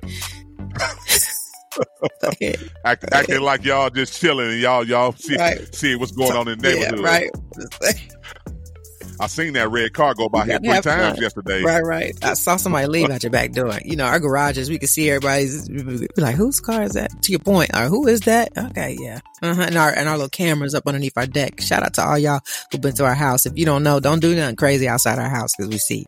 Okay. Act, acting like y'all just chilling and y'all y'all see Right. see what's going on in the Yeah, neighborhood. right. I seen that red car go by You here gotta three have times fun. yesterday. Right, right. I saw somebody leave out your back door. You know, our garages, we could see everybody's, we be like, whose car is that? To your point. Or who is that? Okay, yeah. Uh-huh. And our, and our little cameras up underneath our deck. Shout out to all y'all who've been to our house. If you don't know, don't do nothing crazy outside our house, because we see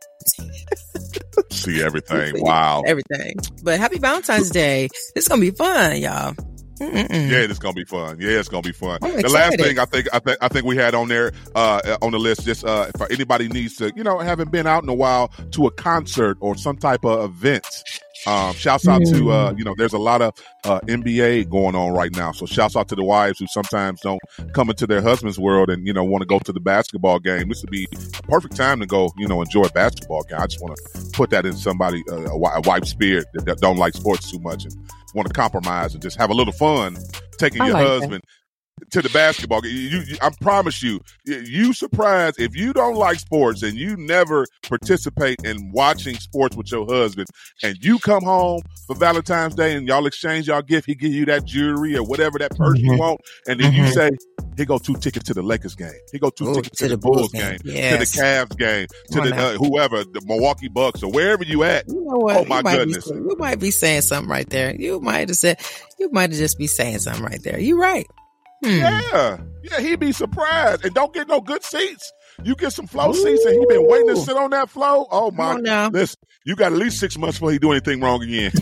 See everything. Wow. everything. But happy Valentine's Day. It's going to be fun, y'all. Mm-mm. Yeah, it's gonna be fun. Yeah, it's gonna be fun. I'm The last excited. thing I think I think I think we had on there uh, on the list, just uh, if anybody needs to, you know, haven't been out in a while to a concert or some type of event. Um, shouts out to uh, you know, there's a lot of uh, N B A going on right now. So shouts out to the wives who sometimes don't come into their husband's world and you know want to go to the basketball game. This would be a perfect time to go, you know, enjoy a basketball game. I just want to put that in somebody uh, a, wi- a wife's spirit that, that don't like sports too much and want to compromise and just have a little fun taking I your like that. husband to the basketball game. You, you, I promise you, you, you surprised if you don't like sports and you never participate in watching sports with your husband, and you come home for Valentine's Day and y'all exchange y'all gift. He give you that jewelry or whatever that purse you Mhm. want, and then you Mhm. say, "He go two tickets to the Lakers game. He go two Ooh, tickets to, the Bulls game, Yes. to the Cavs game, to Come on the now. uh, whoever, the Milwaukee Bucks or wherever you at." You know what? Oh, my you might goodness. Be, you might be saying something right there. You might have said, you might have just be saying something right there. You right. Hmm. Yeah, yeah, he'd be surprised. And don't get no good seats. You get some flow seats, and he been waiting to Ooh. sit on that flow. Oh Come my! on now. Listen, you got at least six months before he do anything wrong again.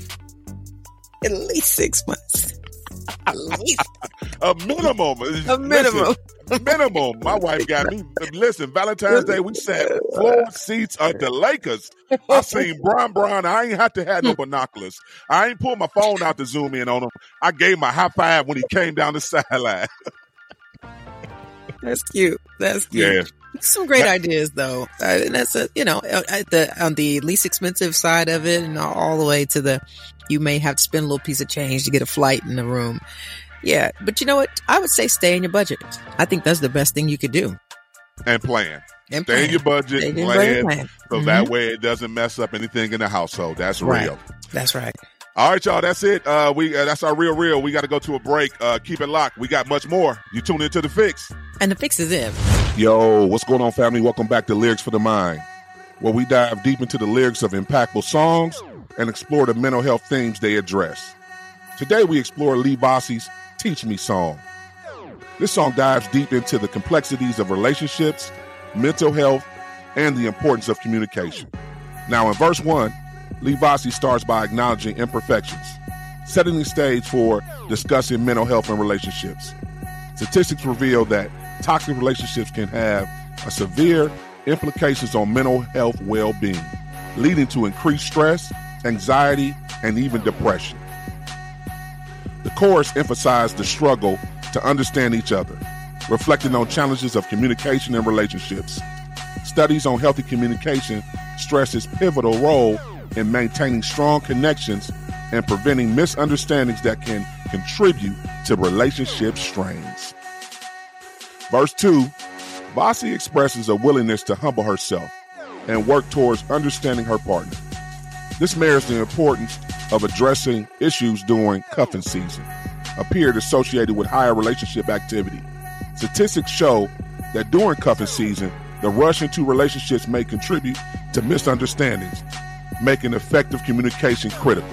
At least six months. At least A minimum. a minimum. Listen, minimum. My wife got me. Listen, Valentine's Day we sat floor seats at the Lakers. I seen Bron Bron. I ain't had to have no binoculars. I ain't pulled my phone out to zoom in on him. I gave him a high five when he came down the sideline. That's cute. That's cute. Yeah. Some great ideas, though. Uh, and that's a, you know, at the on the least expensive side of it, and all the way to the, you may have to spend a little piece of change to get a flight in the room. Yeah, but you know what? I would say stay in your budget. I think that's the best thing you could do. And plan. And Stay in plan. your budget, Stay in your plan, budget, plan. so Mhm. that way it doesn't mess up anything in the household. That's Right. real. That's right. All right, y'all. That's it. Uh, we uh, that's our real real. We got to go to a break. Uh, keep it locked. We got much more. You tune into The Fix. And The Fix is it. Yo, what's going on, family? Welcome back to Lyrics for the Mind, where we dive deep into the lyrics of impactful songs and explore the mental health themes they address. Today, we explore Lee Bossie's Teach Me song. This song dives deep into the complexities of relationships, mental health, and the importance of communication. Now, in verse one, Lee Bossie starts by acknowledging imperfections, setting the stage for discussing mental health and relationships. Statistics reveal that toxic relationships can have a severe implications on mental health well-being, leading to increased stress, anxiety, and even depression. The chorus emphasized the struggle to understand each other, reflecting on challenges of communication and relationships. Studies on healthy communication stress its pivotal role in maintaining strong connections and preventing misunderstandings that can contribute to relationship strains. Verse two, Bossie expresses a willingness to humble herself and work towards understanding her partner. This mirrors the importance of addressing issues during cuffing season, a period associated with higher relationship activity. Statistics show that during cuffing season, the rush into relationships may contribute to misunderstandings, making effective communication critical.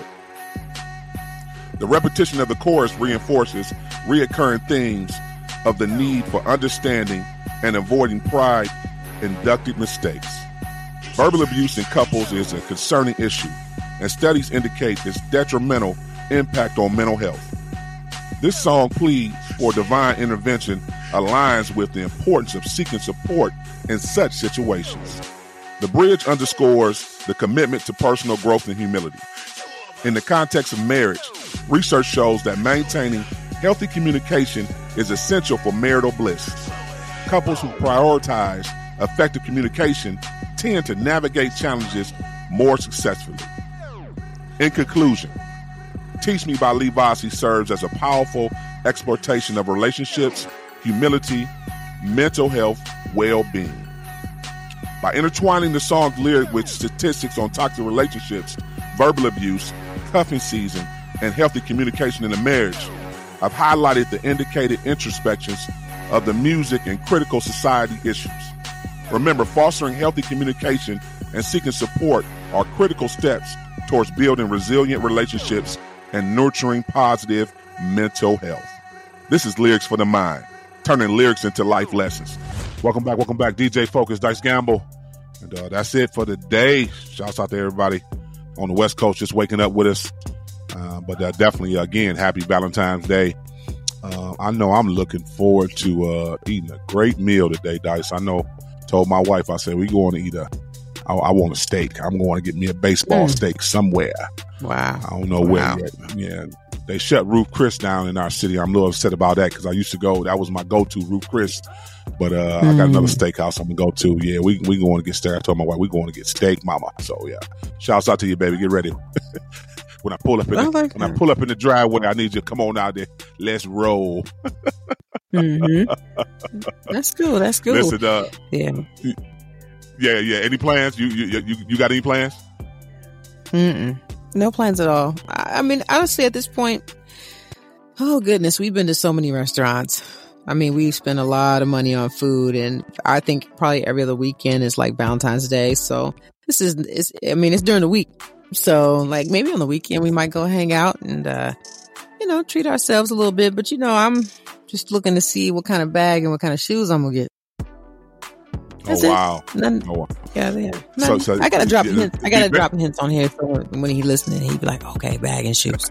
The repetition of the chorus reinforces reoccurring themes of the need for understanding and avoiding pride-induced mistakes. Verbal abuse in couples is a concerning issue, and studies indicate its detrimental impact on mental health. This song plea for divine intervention aligns with the importance of seeking support in such situations. The bridge underscores the commitment to personal growth and humility. In the context of marriage, research shows that maintaining healthy communication is essential for marital bliss. Couples who prioritize effective communication tend to navigate challenges more successfully. In conclusion, Teach Me by Lee Bossie serves as a powerful exploration of relationships, humility, mental health, well-being. By intertwining the song's lyric with statistics on toxic relationships, verbal abuse, cuffing season, and healthy communication in a marriage, I've highlighted the indicated introspections of the music and critical society issues. Remember, fostering healthy communication and seeking support are critical steps towards building resilient relationships and nurturing positive mental health. This is Lyrics for the Mind, turning lyrics into life lessons. Welcome back, welcome back. D J Focus, Dice Gamble. And uh, that's it for the day. Shouts out to everybody on the West Coast just waking up with us. Uh, but uh, definitely, again, happy Valentine's Day. Uh, I know I'm looking forward to uh, eating a great meal today, Dice. I know, told my wife, I said, we going to eat a, I, I want a steak. I'm going to get me a baseball mm. steak somewhere. Wow. I don't know wow. where yet. Yeah. They shut Ruth Chris down in our city. I'm a little upset about that because I used to go. That was my go-to, Ruth Chris. But uh, mm. I got another steakhouse I'm going to go to. Yeah, we we going to get steak. I told my wife, we going to get steak, mama. So, yeah. Shouts out to you, baby. Get ready. When I pull up in the, like when I pull up in the driveway, I need you to come on out there. Let's roll. mm-hmm. That's cool. That's cool. Listen, uh, yeah, yeah, yeah. Any plans? You you you, you got any plans? Mm-mm. No plans at all. I, I mean, honestly, at this point, oh goodness, we've been to so many restaurants. I mean, we've spent a lot of money on food, and I think probably every other weekend is like Valentine's Day. So this is, it's, I mean, it's during the week. So, like, maybe on the weekend we might go hang out and, uh, you know, treat ourselves a little bit. But, you know, I'm just looking to see what kind of bag and what kind of shoes I'm going to get. That's oh, wow. None, oh, wow. Yeah, yeah. So, so, I got to drop yeah, hints. I got to drop hints on here so when he's listening, he'd be like, okay, bag and shoes.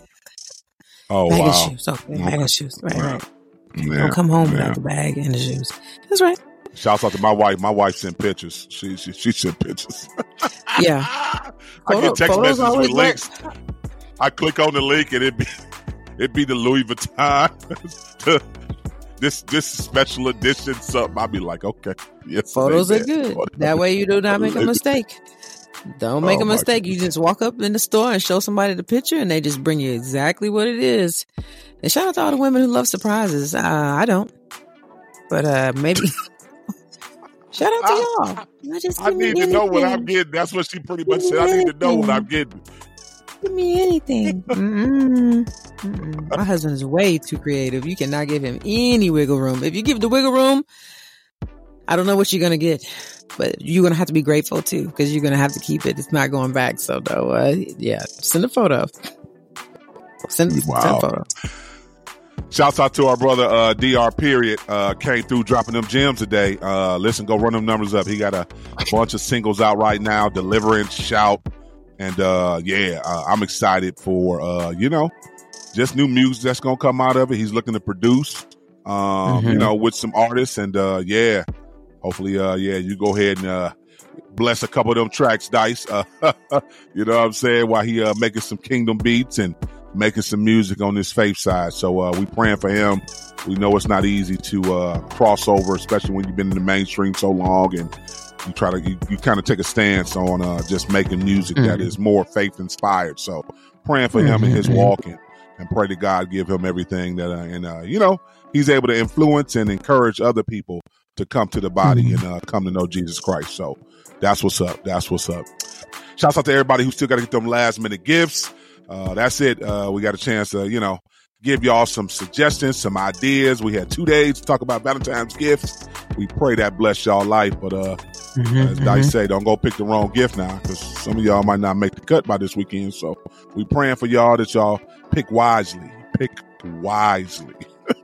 Oh, bag wow. and shoes. Okay, bag and shoes. Right, right. Yeah, don't come home yeah. without the bag and the shoes. That's right. Shouts out to my wife. My wife sent pictures. She she, she sent pictures. Yeah. I Photo, get text messages with links. Work. I click on the link and it be it be the Louis Vuitton. this this special edition something. I'll be like, okay. Yes. Photos are good. That way you do not make a mistake. Don't make oh, a mistake. You just walk up in the store and show somebody the picture and they just bring you exactly what it is. And shout out to all the women who love surprises. Uh, I don't. But uh, maybe... Shout out to y'all. I, I need to know what I'm getting. That's what she pretty much said. I need to know what I'm getting. Give me anything. Mm-mm. Mm-mm. My husband is way too creative. You cannot give him any wiggle room. If you give the wiggle room, I don't know what you're going to get, but you're going to have to be grateful too, because you're going to have to keep it. It's not going back. So, though, uh, yeah, send a photo. Send, wow. send a photo. Shouts out to our brother uh, D R Period. Uh, came through dropping them gems today. Uh, listen, go run them numbers up. He got a bunch of singles out right now. Deliverance, Shout, and uh, yeah, uh, I'm excited for uh, you know, just new music that's gonna come out of it. He's looking to produce, um, mm-hmm. you know, with some artists, and uh, yeah, hopefully, uh, yeah, you go ahead and uh, bless a couple of them tracks, Dice. Uh, you know what I'm saying? While he uh, making some kingdom beats and making some music on this faith side. So uh, we praying for him. We know it's not easy to uh, cross over, especially when you've been in the mainstream so long and you try to, you, you kind of take a stance on uh, just making music mm-hmm. that is more faith inspired. So praying for mm-hmm. him and his walking, and pray to God give him everything that, uh, and uh, you know, he's able to influence and encourage other people to come to the body mm-hmm. and uh, come to know Jesus Christ. So that's what's up. That's what's up. Shouts out to everybody who still got to get them last minute gifts. Uh, that's it. Uh, we got a chance to, you know, give y'all some suggestions, some ideas. We had two days to talk about Valentine's gifts. We pray that bless y'all life. But uh, mm-hmm, as mm-hmm. Dice say, don't go pick the wrong gift now, because some of y'all might not make the cut by this weekend. So we praying for y'all that y'all pick wisely. Pick wisely.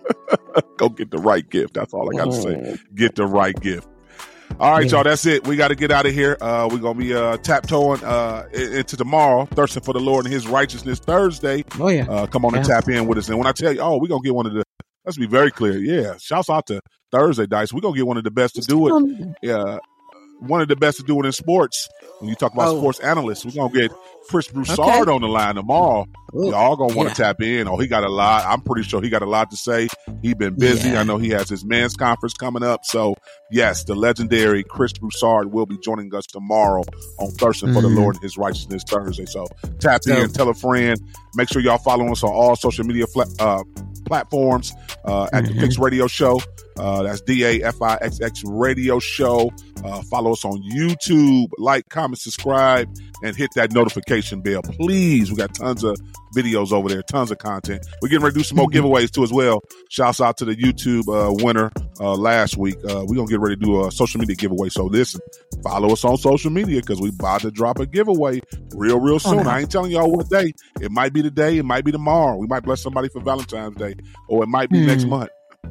Go get the right gift. That's all I got to say. Get the right gift. All right, yeah. y'all, that's it. We got to get out of here. Uh, we're going to be uh, tap-toeing uh, into tomorrow, thirsting for the Lord and his righteousness Thursday. Oh, yeah. Uh, come on yeah. and tap in with us. And when I tell you, oh, we're going to get one of the, let's be very clear. Yeah, shouts out to Thursday, Dice. We're going to get one of the best to do it. Yeah, one of the best to do it in sports. When you talk about oh. sports analysts, we're going to get Chris Broussard okay. on the line tomorrow. Ooh, y'all going to want to yeah. tap in. Oh, he got a lot. I'm pretty sure he got a lot to say. He been busy. Yeah. I know he has his men's conference coming up. So, yes, the legendary Chris Broussard will be joining us tomorrow on Thirsting mm-hmm. for the Lord and his righteousness Thursday. So, tap so, in, tell a friend. Make sure y'all follow us on all social media fla- uh, platforms uh, at mm-hmm. the Fix Radio Show. Uh, that's D A F I X X Radio Show. Uh, follow us on YouTube. Like, comment, subscribe, and hit that notification bell. Please, we got tons of videos over there, tons of content. We're getting ready to do some more giveaways too as well. Shouts out to the YouTube uh, winner uh, last week. Uh, we're going to get ready to do a social media giveaway. So listen, follow us on social media, because we about to drop a giveaway real, real soon. Oh, no. I ain't telling y'all what day. It might be today. It might be tomorrow. We might bless somebody for Valentine's Day, or it might be mm. next month.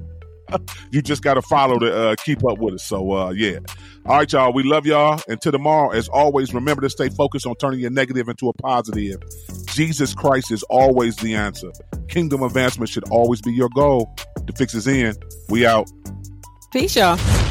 You just got to follow to uh, keep up with us. So, uh, yeah. All right, y'all. We love y'all. Until tomorrow, as always, remember to stay focused on turning your negative into a positive. Jesus Christ is always the answer. Kingdom advancement should always be your goal. The Fix is in. We out. Peace, y'all.